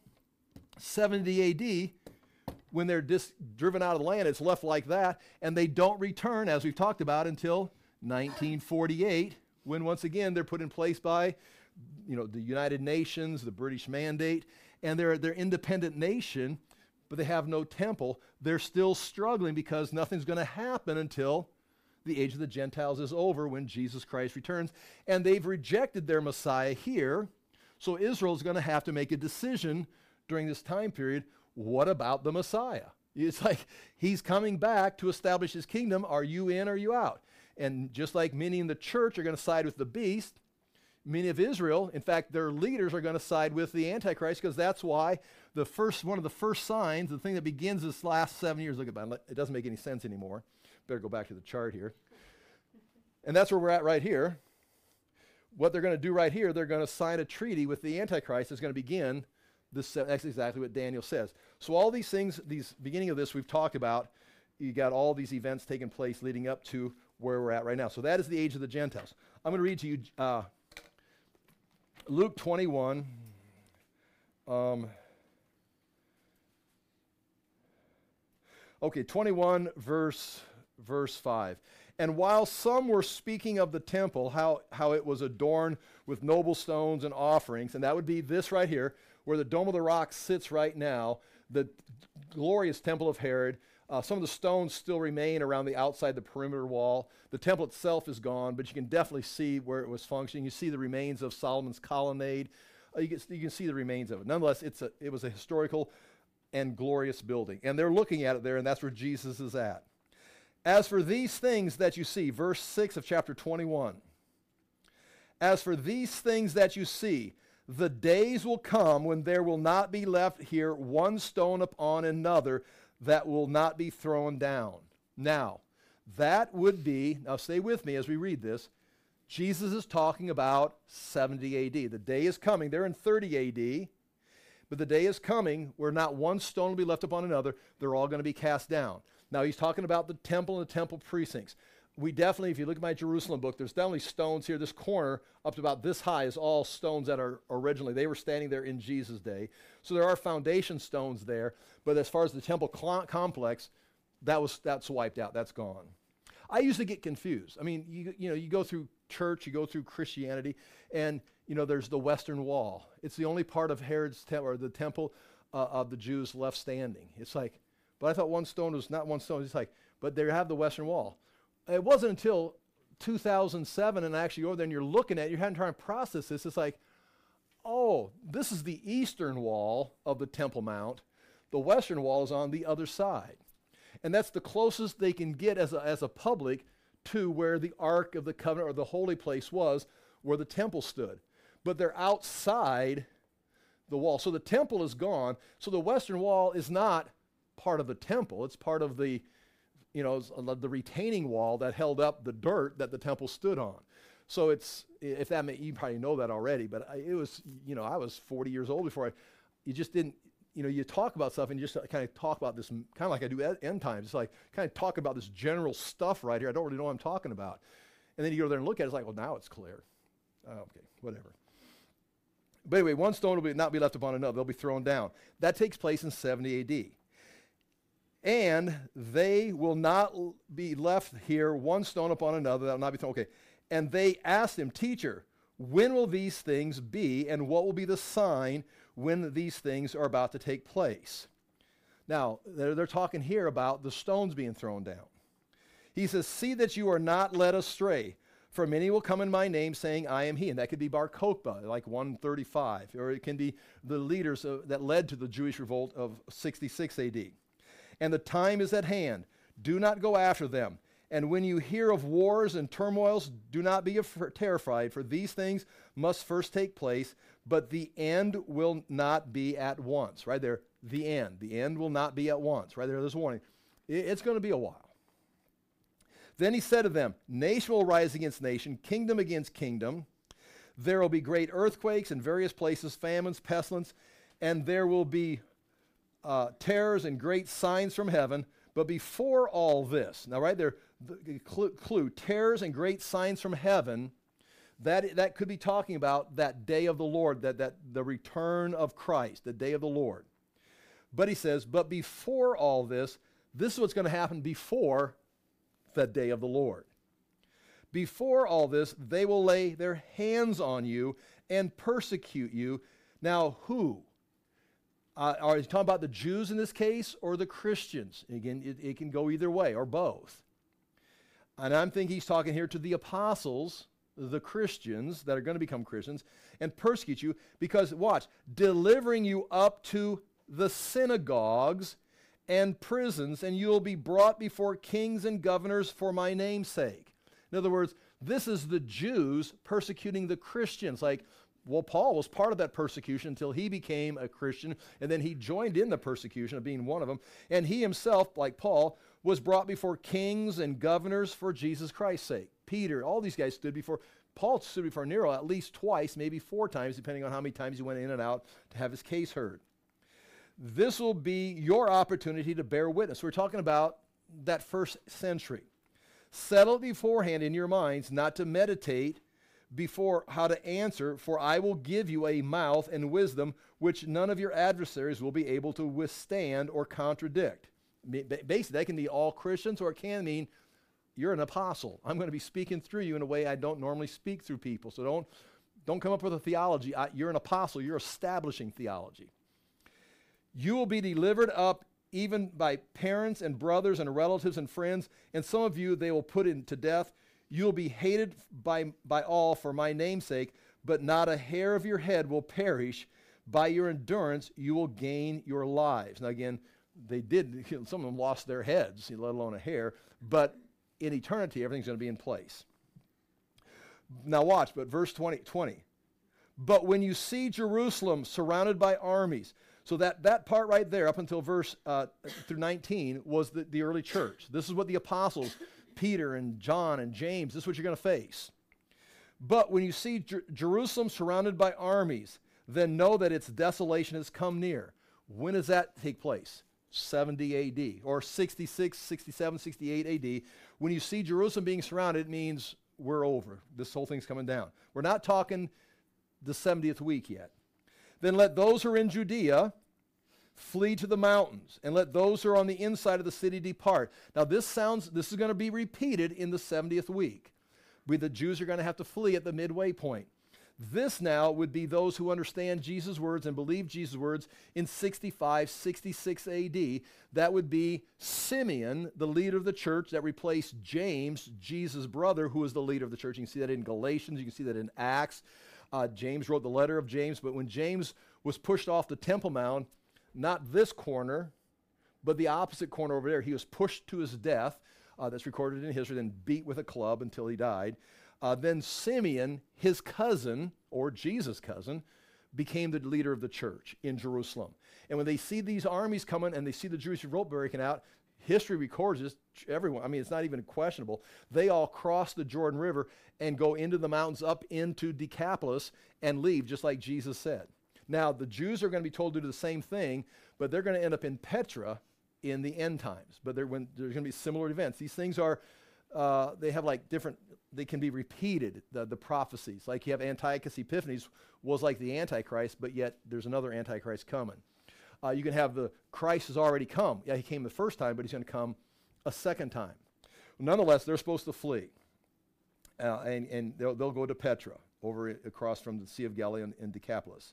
seventy A D, when they're dis- driven out of the land. It's left like that, and they don't return, as we've talked about, until nineteen forty-eight, when once again they're put in place by, you know, the United Nations, the British Mandate, and they're they're independent nation, but they have no temple. They're still struggling because nothing's going to happen until the age of the Gentiles is over, when Jesus Christ returns, and they've rejected their Messiah here. So Israel's going to have to make a decision during this time period. What about the Messiah? It's like he's coming back to establish his kingdom. Are you in or are you out? And just like many in the church are going to side with the beast, many of Israel, in fact, their leaders are going to side with the Antichrist, because that's why the first one of the first signs, the thing that begins this last seven years, look at that, it doesn't make any sense anymore. Better go back to the chart here. And that's where we're at right here. What they're going to do right here, they're going to sign a treaty with the Antichrist. It's going to begin this. That's exactly what Daniel says. So all these things, these beginning of this we've talked about, you got all these events taking place leading up to where we're at right now. So that is the age of the Gentiles. I'm going to read to you uh, Luke twenty-one. Um, okay, twenty-one verse verse five. And while some were speaking of the temple, how, how it was adorned with noble stones and offerings, and that would be this right here, where the Dome of the Rock sits right now, the glorious temple of Herod, Uh, some of the stones still remain around the outside the perimeter wall. The temple itself is gone, but you can definitely see where it was functioning. You see the remains of Solomon's colonnade. Uh, you, can, you can see the remains of it. Nonetheless, it's a, it was a historical and glorious building. And they're looking at it there, and that's where Jesus is at. As for these things that you see, verse six of chapter twenty-one, as for these things that you see, the days will come when there will not be left here one stone upon another that will not be thrown down. Now, that would be, now stay with me as we read this, Jesus is talking about seventy A D. The day is coming, they're in thirty A D, but the day is coming where not one stone will be left upon another, they're all going to be cast down. Now he's talking about the temple and the temple precincts. We definitely, if you look at my Jerusalem book, there's definitely stones here. This corner up to about this high is all stones that are originally, they were standing there in Jesus' day. So there are foundation stones there, but as far as the temple cl- complex, that was that's wiped out, that's gone. I usually get confused. I mean, you, you know, you go through church, you go through Christianity, and you know, there's the Western Wall. It's the only part of Herod's temple, or the temple uh, of the Jews left standing. It's like, but I thought one stone was not one stone. It's like, but they have the Western Wall. It wasn't until two thousand seven, and I actually go there and you're looking at it, you're having to try and process this. It's like, oh, this is the eastern wall of the Temple Mount. The Western Wall is on the other side. And that's the closest they can get as a, as a public to where the Ark of the Covenant or the holy place was, where the temple stood. But they're outside the wall. So the temple is gone. So the Western Wall is not part of the temple. It's part of the, you know, the retaining wall that held up the dirt that the temple stood on. So it's, if that may, you probably know that already, but I, it was, you know, I was forty years old before I, you just didn't, you know, you talk about stuff and you just kind of talk about this, kind of like I do at end times. It's like, kind of talk about this general stuff right here. I don't really know what I'm talking about. And then you go there and look at it, it's like, well, now it's clear. Oh, okay, whatever. But anyway, one stone will be, not be left upon another. They'll be thrown down. That takes place in seventy A D. And they will not be left here one stone upon another that will not be thrown. Okay. And they asked him, Teacher, when will these things be, and what will be the sign when these things are about to take place? Now, they're, they're talking here about the stones being thrown down. He says, see that you are not led astray, for many will come in my name saying, I am he. And that could be Bar Kokhba, like one thirty-five, or it can be the leaders of, that led to the Jewish revolt of sixty-six A D. And the time is at hand. Do not go after them. And when you hear of wars and turmoils, do not be af- terrified, for these things must first take place, but the end will not be at once. Right there, the end. The end will not be at once. Right there, there's a warning. It, it's going to be a while. Then he said to them, nation will rise against nation, kingdom against kingdom. There will be great earthquakes in various places, famines, pestilence, and there will be Uh, terrors and great signs from heaven. But before all this, now right there, the clue, clue, terrors and great signs from heaven, that, that could be talking about that day of the Lord, that, that the return of Christ, the day of the Lord. But he says, but before all this, this is what's going to happen before the day of the Lord. Before all this, they will lay their hands on you and persecute you. Now, who? Uh, are you talking about the Jews in this case or the Christians? Again, it, it can go either way or both. And I'm thinking he's talking here to the apostles, the Christians that are going to become Christians, and persecute you because, watch, delivering you up to the synagogues and prisons, and you will be brought before kings and governors for my name's sake. In other words, this is the Jews persecuting the Christians. Like, well, Paul was part of that persecution until he became a Christian, and then he joined in the persecution of being one of them. And he himself, like Paul, was brought before kings and governors for Jesus Christ's sake. Peter, all these guys stood before, Paul stood before Nero at least twice, maybe four times, depending on how many times he went in and out to have his case heard. This will be your opportunity to bear witness. We're talking about that first century. Settle it beforehand in your minds not to meditate before how to answer, for I will give you a mouth and wisdom which none of your adversaries will be able to withstand or contradict. Basically, that can be all Christians, or it can mean you're an apostle. I'm going to be speaking through you in a way I don't normally speak through people. So don't, don't come up with a theology. I, you're an apostle. You're establishing theology. You will be delivered up even by parents and brothers and relatives and friends, and some of you they will put into death. You'll be hated by, by all for my name's sake, but not a hair of your head will perish. By your endurance, you will gain your lives. Now again, they did, some of them lost their heads, let alone a hair, but in eternity, everything's going to be in place. Now watch, but verse twenty, twenty. But when you see Jerusalem surrounded by armies, so that, that part right there up until verse uh, through nineteen was the, the early church. This is what the apostles, Peter and John and James, this is what you're going to face. But when you see Jer- Jerusalem surrounded by armies, then know that its desolation has come near. When does that take place? seventy A D or sixty-six, sixty-seven, sixty-eight A D. When you see Jerusalem being surrounded, it means we're over. This whole thing's coming down. We're not talking the seventieth week yet. Then let those who are in Judea flee to the mountains, and let those who are on the inside of the city depart. Now this sounds, this is going to be repeated in the seventieth week. We, the Jews are going to have to flee at the midway point. This now would be those who understand Jesus' words and believe Jesus' words in sixty-five, sixty-six A D. That would be Simeon, the leader of the church, that replaced James, Jesus' brother, who was the leader of the church. You can see that in Galatians. You can see that in Acts. Uh, James wrote the letter of James. But when James was pushed off the Temple Mount, not this corner, but the opposite corner over there, he was pushed to his death. Uh, that's recorded in history, then beat with a club until he died. Uh, then Simeon, his cousin, or Jesus' cousin, became the leader of the church in Jerusalem. And when they see these armies coming and they see the Jewish revolt breaking out, history records this, everyone, I mean, it's not even questionable. They all cross the Jordan River and go into the mountains up into Decapolis and leave, just like Jesus said. Now, the Jews are going to be told to do the same thing, but they're going to end up in Petra in the end times. But when, there's going to be similar events. These things are, uh, they have like different, they can be repeated, the, the prophecies. Like you have Antiochus Epiphanes was like the Antichrist, but yet there's another Antichrist coming. Uh, you can have the Christ has already come. Yeah, he came the first time, but he's going to come a second time. Nonetheless, they're supposed to flee. Uh, and and they'll, they'll go to Petra, over across from the Sea of Galilee in, in Decapolis.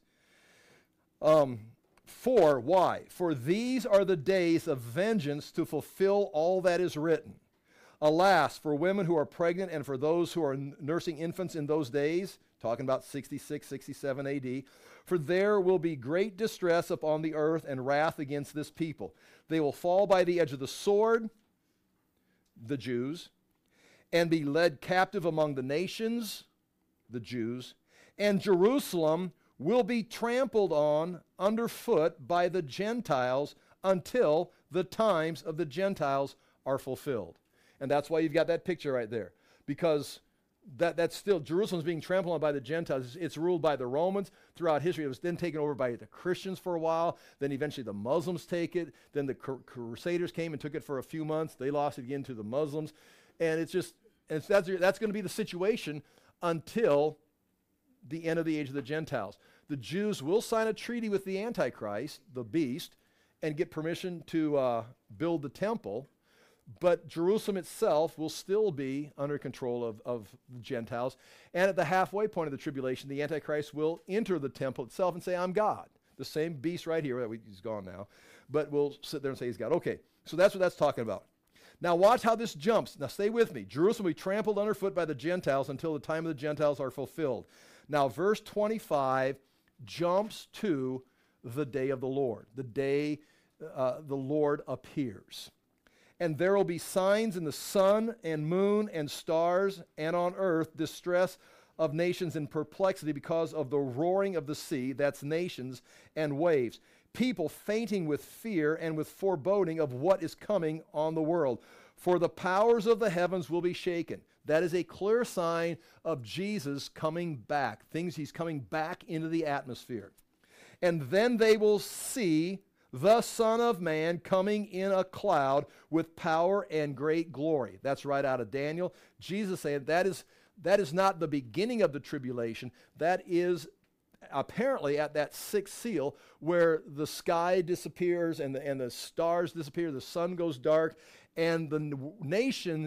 Um, for, why? For these are the days of vengeance to fulfill all that is written. Alas, for women who are pregnant and for those who are n- nursing infants in those days, talking about sixty-six, sixty-seven A D, for there will be great distress upon the earth and wrath against this people. They will fall by the edge of the sword, the Jews, and be led captive among the nations, the Jews, and Jerusalem will be trampled on underfoot by the Gentiles until the times of the Gentiles are fulfilled. And that's why you've got that picture right there. Because that, that's still, Jerusalem's being trampled on by the Gentiles. It's, it's ruled by the Romans throughout history. It was then taken over by the Christians for a while. Then eventually the Muslims take it. Then the Cru- Crusaders came and took it for a few months. They lost it again to the Muslims. And it's just, and it's, that's, that's going to be the situation until the end of the age of the Gentiles. The Jews will sign a treaty with the Antichrist, the beast, and get permission to uh, build the temple. But Jerusalem itself will still be under control of, of the Gentiles. And at the halfway point of the tribulation, the Antichrist will enter the temple itself and say, I'm God. The same beast right here, that we, he's gone now, but we'll sit there and say he's God. Okay, so that's what that's talking about. Now watch how this jumps. Now stay with me. Jerusalem will be trampled underfoot by the Gentiles until the time of the Gentiles are fulfilled. Now verse twenty-five jumps to the day of the Lord, the day uh, the Lord appears. And there will be signs in the sun and moon and stars, and on earth distress of nations in perplexity because of the roaring of the sea, that's nations, and waves. People fainting with fear and with foreboding of what is coming on the world. For the powers of the heavens will be shaken. That is a clear sign of Jesus coming back. Things he's coming back into the atmosphere. And then they will see the Son of Man coming in a cloud with power and great glory. That's right out of Daniel. Jesus said that is, that is not the beginning of the tribulation. That is apparently at that sixth seal where the sky disappears and the, and the stars disappear, the sun goes dark, and the n- nation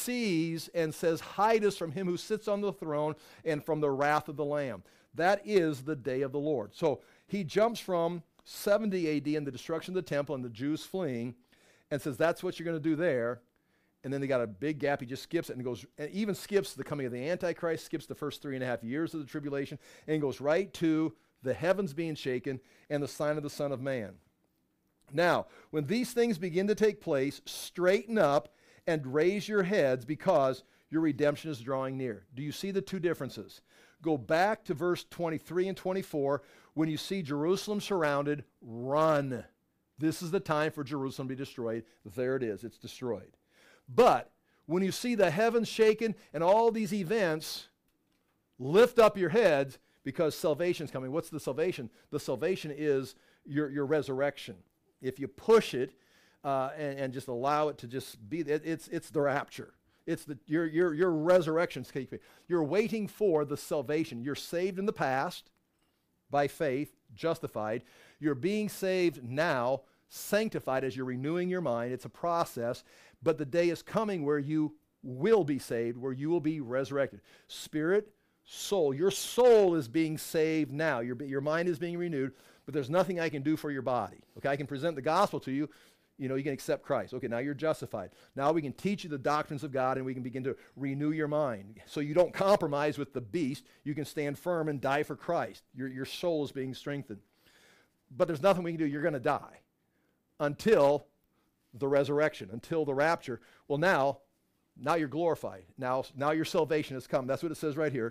sees and says, hide us from him who sits on the throne and from the wrath of the Lamb. That is the day of the Lord. So he jumps from seventy A D and the destruction of the temple and the Jews fleeing, and says that's what you're going to do there. And then they got a big gap. He just skips it and goes, and even skips the coming of the Antichrist, skips the first three and a half years of the tribulation, and goes right to the heavens being shaken and the sign of the Son of Man. Now, when these things begin to take place, straighten up and raise your heads because your redemption is drawing near. Do you see the two differences? Go back to verse twenty-three and twenty-four. When you see Jerusalem surrounded, run. This is the time for Jerusalem to be destroyed. There it is. It's destroyed. But when you see the heavens shaken and all these events, lift up your heads because salvation is coming. What's the salvation? The salvation is your, your resurrection. If you push it uh, and, and just allow it to just be, it, it's, it's the rapture. It's the, your, your, your resurrection. You're waiting for the salvation. You're saved in the past by faith, justified. You're being saved now, sanctified as you're renewing your mind. It's a process, but the day is coming where you will be saved, where you will be resurrected. Spirit, soul. Your soul is being saved now. Your, your mind is being renewed, but there's nothing I can do for your body. Okay, I can present the gospel to you. You know, you can accept Christ. Okay, now you're justified. Now we can teach you the doctrines of God and we can begin to renew your mind. So you don't compromise with the beast. You can stand firm and die for Christ. Your, your soul is being strengthened. But there's nothing we can do. You're going to die until the resurrection, until the rapture. Well, now, now you're glorified. Now, now your salvation has come. That's what it says right here.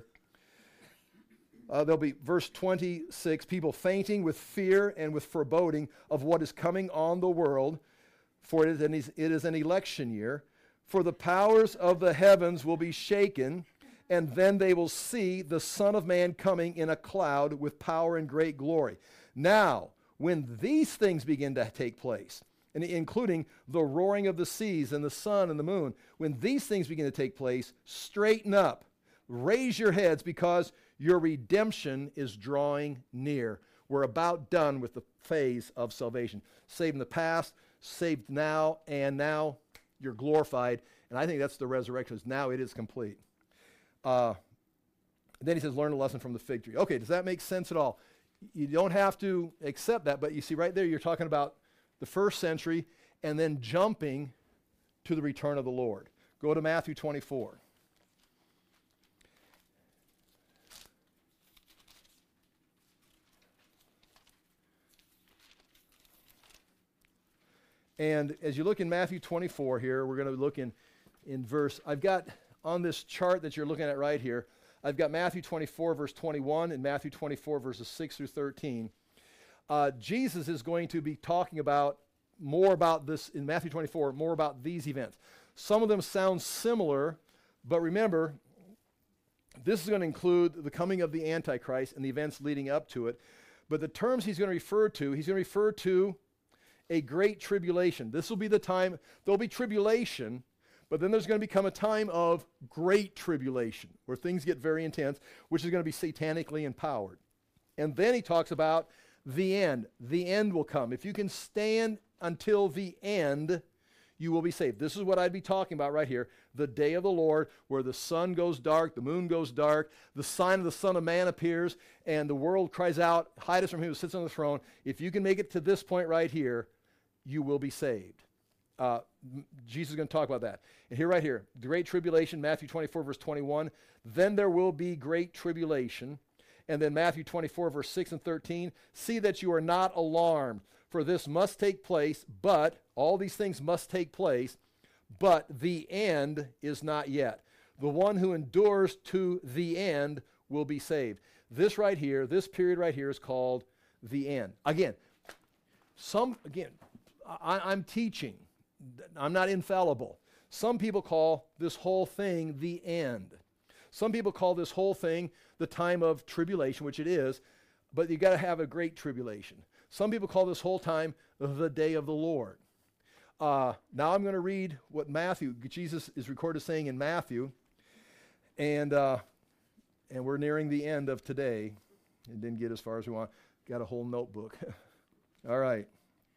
Uh, there'll be, verse twenty-six, people fainting with fear and with foreboding of what is coming on the world, for it is an, it is an election year. For the powers of the heavens will be shaken, and then they will see the Son of Man coming in a cloud with power and great glory. Now, when these things begin to take place, and including the roaring of the seas and the sun and the moon, when these things begin to take place, straighten up, raise your heads, because your redemption is drawing near. We're about done with the phase of salvation. Saved in the past, saved now, and now you're glorified. And I think that's the resurrection. Now it is complete. Uh, then he says, learn a lesson from the fig tree. Okay, does that make sense at all? You don't have to accept that, but you see right there, you're talking about the first century and then jumping to the return of the Lord. Go to Matthew twenty-four. And as you look in Matthew twenty-four here, we're going to look in, in verse, I've got on this chart that you're looking at right here, I've got Matthew twenty-four, verse twenty-one, and Matthew twenty-four, verses six through thirteen. Uh, Jesus is going to be talking about more about this in Matthew twenty-four, more about these events. Some of them sound similar, but remember, this is going to include the coming of the Antichrist and the events leading up to it. But the terms he's going to refer to, he's going to refer to a great tribulation. This will be the time, there'll be tribulation, but then there's going to become a time of great tribulation where things get very intense, which is going to be satanically empowered. And then he talks about the end. The end will come. If you can stand until the end, you will be saved. This is what I'd be talking about right here. The day of the Lord, where the sun goes dark, the moon goes dark, the sign of the Son of Man appears, and the world cries out, hide us from him who sits on the throne. If you can make it to this point right here, you will be saved. Uh, Jesus is going to talk about that. And here, right here, the great tribulation, Matthew twenty-four, verse twenty-one. Then there will be great tribulation. And then Matthew twenty-four, verse six and thirteen. See that you are not alarmed, for this must take place, but, all these things must take place, but the end is not yet. The one who endures to the end will be saved. This right here, this period right here is called the end. Again, some, again, I, I'm teaching. I'm not infallible. Some people call this whole thing the end. Some people call this whole thing the time of tribulation, which it is, but you got to have a great tribulation. Some people call this whole time the day of the Lord. Uh, now I'm going to read what Matthew, Jesus is recorded saying in Matthew, and uh, and we're nearing the end of today. It didn't get as far as we want. Got a whole notebook. All right.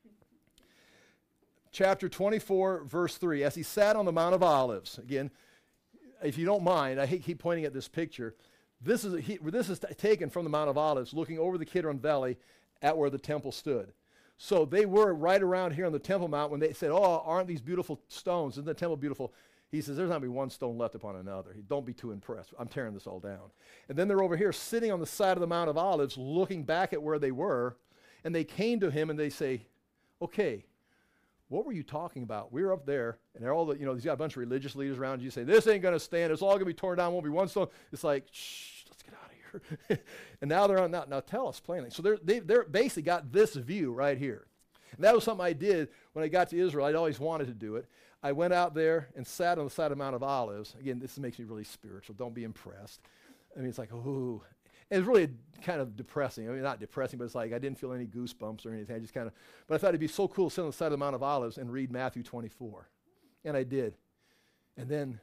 Chapter twenty-four, verse three. As he sat on the Mount of Olives, again, if you don't mind, I hate keep pointing at this picture. This is, he, this is t- taken from the Mount of Olives, looking over the Kidron Valley at where the temple stood. So they were right around here on the Temple Mount when they said, oh, aren't these beautiful stones? Isn't the temple beautiful? He says, there's not going to be one stone left upon another. Don't be too impressed. I'm tearing this all down. And then they're over here sitting on the side of the Mount of Olives looking back at where they were. And they came to him and they say, okay, what were you talking about? We were up there, and they're all the, you know, he's got a bunch of religious leaders around you saying, this ain't going to stand. It's all going to be torn down. Won't be one stone. It's like, shh, let's get out of here. And now they're on, now, now tell us plainly. So they're, they, they're basically got this view right here. And that was something I did when I got to Israel. I'd always wanted to do it. I went out there and sat on the side of the Mount of Olives. Again, this makes me really spiritual. Don't be impressed. I mean, it's like, ooh. And it's really kind of depressing. I mean, not depressing, but it's like I didn't feel any goosebumps or anything. I just kind of, but I thought it'd be so cool to sit on the side of the Mount of Olives and read Matthew twenty-four. And I did. And then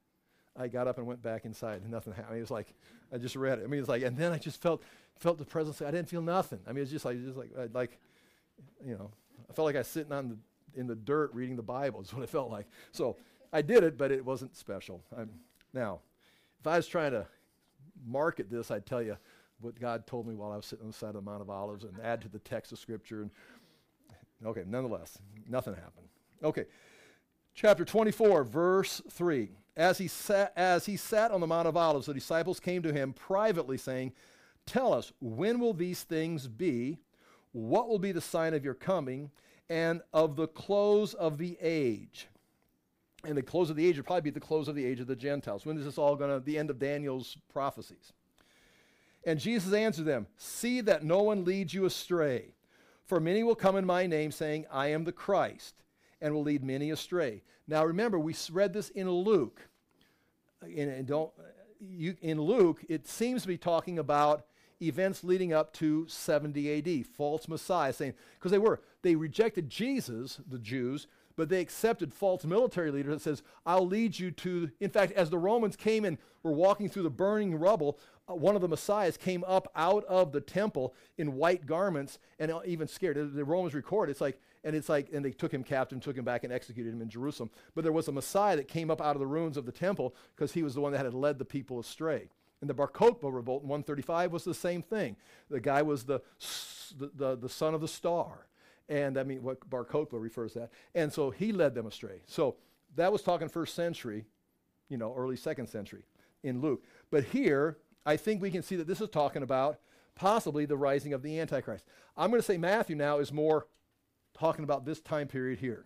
I got up and went back inside and nothing happened. I mean, it was like, I just read it. I mean, it's like, and then I just felt felt the presence. I didn't feel nothing. I mean, it's just like, just like, I'd like, you know, I felt like I was sitting on the, in the dirt reading the Bible is what it felt like. So I did it, but it wasn't special. I'm, now, if I was trying to market this, I'd tell you what God told me while I was sitting on the side of the Mount of Olives and add to the text of Scripture. And okay, nonetheless, nothing happened. Okay, chapter twenty-four, verse three. As he sat, as he sat on the Mount of Olives, the disciples came to him privately, saying, tell us, when will these things be? What will be the sign of your coming and of the close of the age? And the close of the age would probably be the close of the age of the Gentiles. When is this all going to, the end of Daniel's prophecies? And Jesus answered them, see that no one leads you astray. For many will come in my name, saying, I am the Christ, and will lead many astray. Now remember, we read this in Luke. In, in, don't, you, in Luke, it seems to be talking about events leading up to seventy A D, false messiah, saying, because they were, they rejected Jesus, the Jews, but they accepted false military leaders that says, I'll lead you to, in fact, as the Romans came and were walking through the burning rubble, uh, one of the messiahs came up out of the temple in white garments and uh, even scared. The, the Romans record, it's like, and it's like, and they took him captive, took him back and executed him in Jerusalem. But there was a messiah that came up out of the ruins of the temple because he was the one that had led the people astray. And the Bar Kokhba revolt in one thirty-five was the same thing. The guy was the, the, the, the son of the star. And I mean, what Bar Kokhba refers to that. And so he led them astray. So that was talking first century, you know, early second century in Luke. But here, I think we can see that this is talking about possibly the rising of the Antichrist. I'm going to say Matthew now is more talking about this time period here.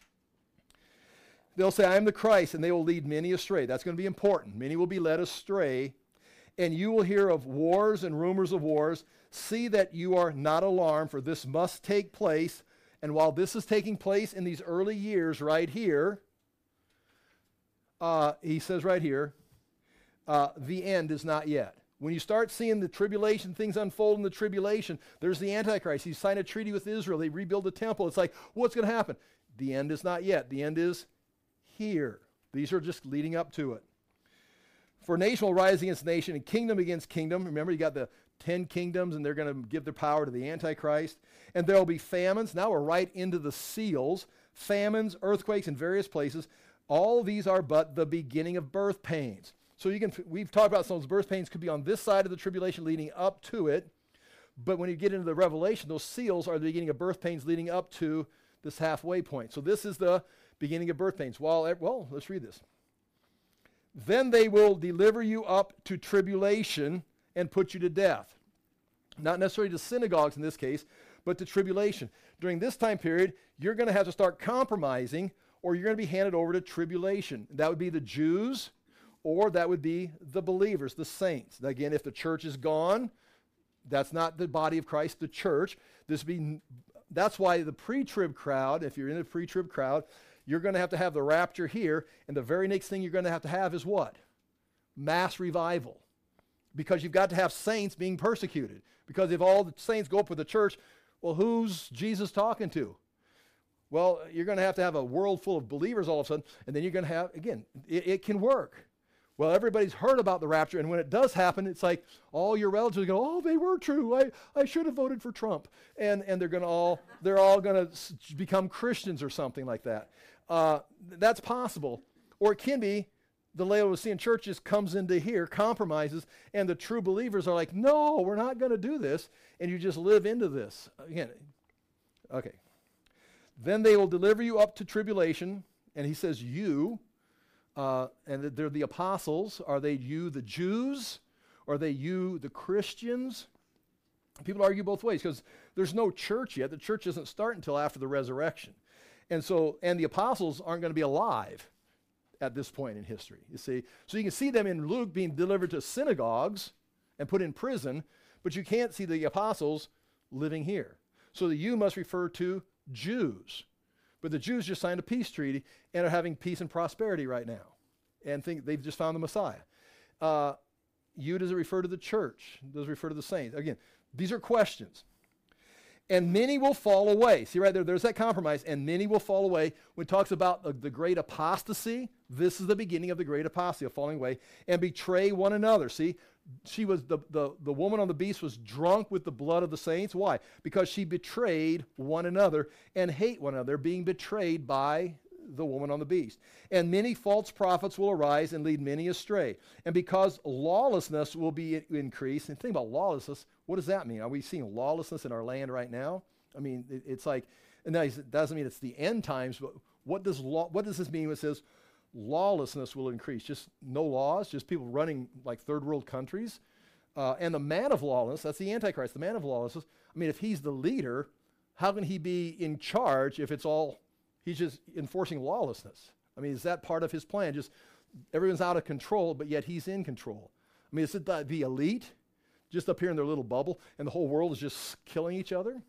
They'll say, I am the Christ, and they will lead many astray. That's going to be important. Many will be led astray. And you will hear of wars and rumors of wars. See that you are not alarmed, for this must take place. And while this is taking place in these early years right here, uh, he says right here, uh, the end is not yet. When you start seeing the tribulation, things unfold in the tribulation, there's the Antichrist. He signed a treaty with Israel. They rebuild the temple. It's like, what's going to happen? The end is not yet. The end is here. These are just leading up to it. For nation will rise against nation and kingdom against kingdom. Remember, you got the ten kingdoms, and they're going to give their power to the Antichrist. And there will be famines. Now we're right into the seals. Famines, earthquakes in various places. All these are but the beginning of birth pains. So you can, we've talked about some of those birth pains could be on this side of the tribulation leading up to it. But when you get into the Revelation, those seals are the beginning of birth pains leading up to this halfway point. So this is the beginning of birth pains. Well, well, let's read this. Then they will deliver you up to tribulation and put you to death. Not necessarily to synagogues in this case, but to tribulation. During this time period, you're going to have to start compromising, or you're going to be handed over to tribulation. That would be the Jews, or that would be the believers, the saints. Now, again, if the church is gone, that's not the body of Christ, the church. This be, that's why the pre-trib crowd, if you're in the pre-trib crowd, you're going to have to have the rapture here, and the very next thing you're going to have to have is what? Mass revival. Because you've got to have saints being persecuted. Because if all the saints go up with the church, well, who's Jesus talking to? Well, you're going to have to have a world full of believers all of a sudden, and then you're going to have, again, it, it can work. Well, everybody's heard about the rapture, and when it does happen, it's like all your relatives go, oh, they were true. I, I should have voted for Trump. And, and they're going to all, they're all going to s- become Christians or something like that. Uh, that's possible. Or it can be the Laodicean church just comes into here, compromises, and the true believers are like, no, we're not going to do this, and you just live into this. Again, okay. Then they will deliver you up to tribulation, and he says you, uh, and they're the apostles. Are they you, the Jews? Or are they you, the Christians? People argue both ways because there's no church yet. The church doesn't start until after the resurrection. And so, and the apostles aren't going to be alive at this point in history, you see. So you can see them in Luke being delivered to synagogues and put in prison, but you can't see the apostles living here. So the you must refer to Jews. But the Jews just signed a peace treaty and are having peace and prosperity right now and think they've just found the Messiah. Uh, you, does it refer to the church? Does it refer to the saints? Again, these are questions. And many will fall away. See right there, there's that compromise. And many will fall away. When it talks about the, the great apostasy, this is the beginning of the great apostasy, of falling away, and betray one another. See, she was the, the, the woman on the beast was drunk with the blood of the saints. Why? Because she betrayed one another and hate one another, being betrayed by the woman on the beast. And many false prophets will arise and lead many astray. And because lawlessness will be increased, and think about lawlessness, what does that mean? Are we seeing lawlessness in our land right now? I mean, it, it's like, and now it doesn't mean it's the end times, but what does law, what does this mean when it says lawlessness will increase? Just no laws, just people running like third world countries. Uh, and the man of lawlessness, that's the Antichrist, the man of lawlessness. I mean, if he's the leader, how can he be in charge if it's all, he's just enforcing lawlessness? I mean, is that part of his plan? Just everyone's out of control, but yet he's in control. I mean, is it the, the elite just up here in their little bubble and the whole world is just killing each other?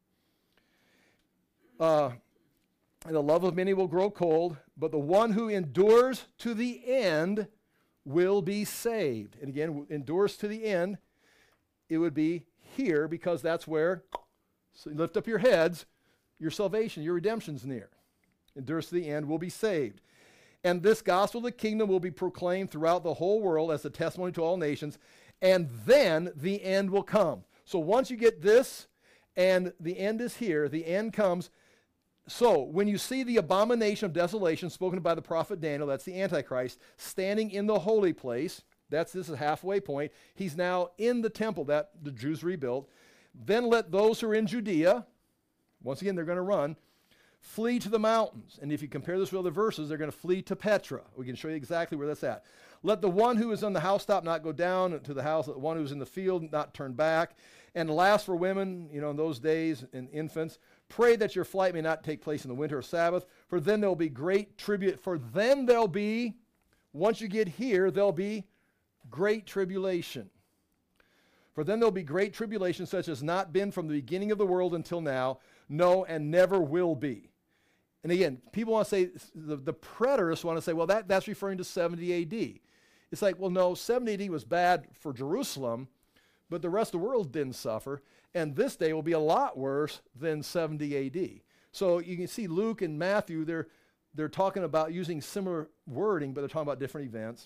Uh, and the love of many will grow cold, but the one who endures to the end will be saved. And again, endures to the end, it would be here because that's where, so you lift up your heads, your salvation, your redemption's near. Endures to the end will be saved. And this gospel of the kingdom will be proclaimed throughout the whole world as a testimony to all nations, and then the end will come. So once you get this, and the end is here, the end comes. So when you see the abomination of desolation spoken by the prophet Daniel, that's the Antichrist, standing in the holy place, that's this is a halfway point. He's now in the temple that the Jews rebuilt. Then let those who are in Judea, once again they're going to run, flee to the mountains. And if you compare this with other verses, they're going to flee to Petra. We can show you exactly where that's at. Let the one who is on the housetop not go down to the house, let the one who's in the field not turn back. And last for women, you know, in those days, and infants, pray that your flight may not take place in the winter or Sabbath, for then there'll be great tribute. For then there'll be, once you get here, there'll be great tribulation. For then there'll be great tribulation such as not been from the beginning of the world until now, no, and never will be. And again, people want to say, the, the preterists want to say, well, that, that's referring to seventy A D. It's like, well, no, seventy A D was bad for Jerusalem, but the rest of the world didn't suffer. And this day will be a lot worse than seventy A D. So you can see Luke and Matthew, they're, they're talking about using similar wording, but they're talking about different events.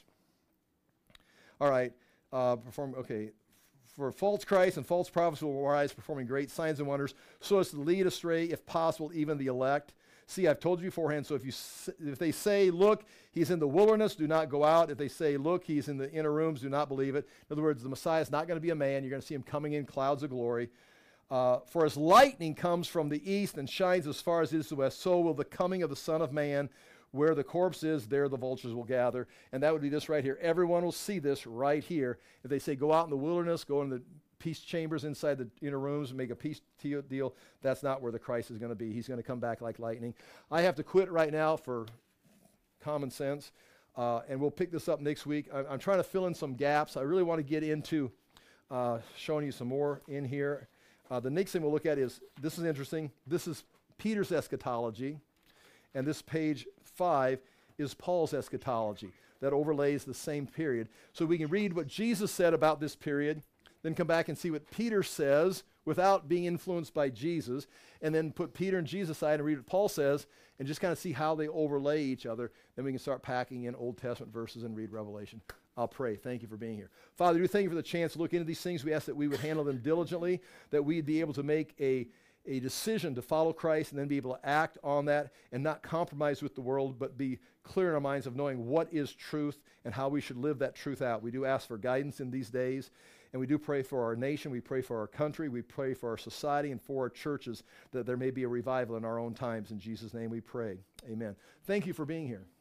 All right, uh, perform, okay. For false Christ and false prophets will arise, performing great signs and wonders, so as to lead astray, if possible, even the elect. See, I've told you beforehand, so if you if they say, look, he's in the wilderness, do not go out. If they say, look, he's in the inner rooms, do not believe it. In other words, the Messiah is not going to be a man. You're going to see him coming in clouds of glory. Uh, for as lightning comes from the east and shines as far as it is the west, so will the coming of the Son of Man. Where the corpse is, there the vultures will gather. And that would be this right here. Everyone will see this right here. If they say, go out in the wilderness, go in the peace chambers inside the inner rooms and make a peace deal, that's not where the Christ is going to be. He's going to come back like lightning. I have to quit right now for common sense, uh, and we'll pick this up next week. I, I'm trying to fill in some gaps. I really want to get into uh, showing you some more in here. Uh, the next thing we'll look at is, this is interesting. This is Peter's eschatology, and this page five is Paul's eschatology that overlays the same period. So we can read what Jesus said about this period, then come back and see what Peter says without being influenced by Jesus, and then put Peter and Jesus aside and read what Paul says and just kind of see how they overlay each other. Then we can start packing in Old Testament verses and read Revelation. I'll pray. Thank you for being here. Father, we thank you for the chance to look into these things. We ask that we would handle them diligently, that we'd be able to make a a decision to follow Christ and then be able to act on that and not compromise with the world, but be clear in our minds of knowing what is truth and how we should live that truth out. We do ask for guidance in these days, and we do pray for our nation, we pray for our country, we pray for our society and for our churches, that there may be a revival in our own times. In Jesus' name we pray. Amen. Thank you for being here.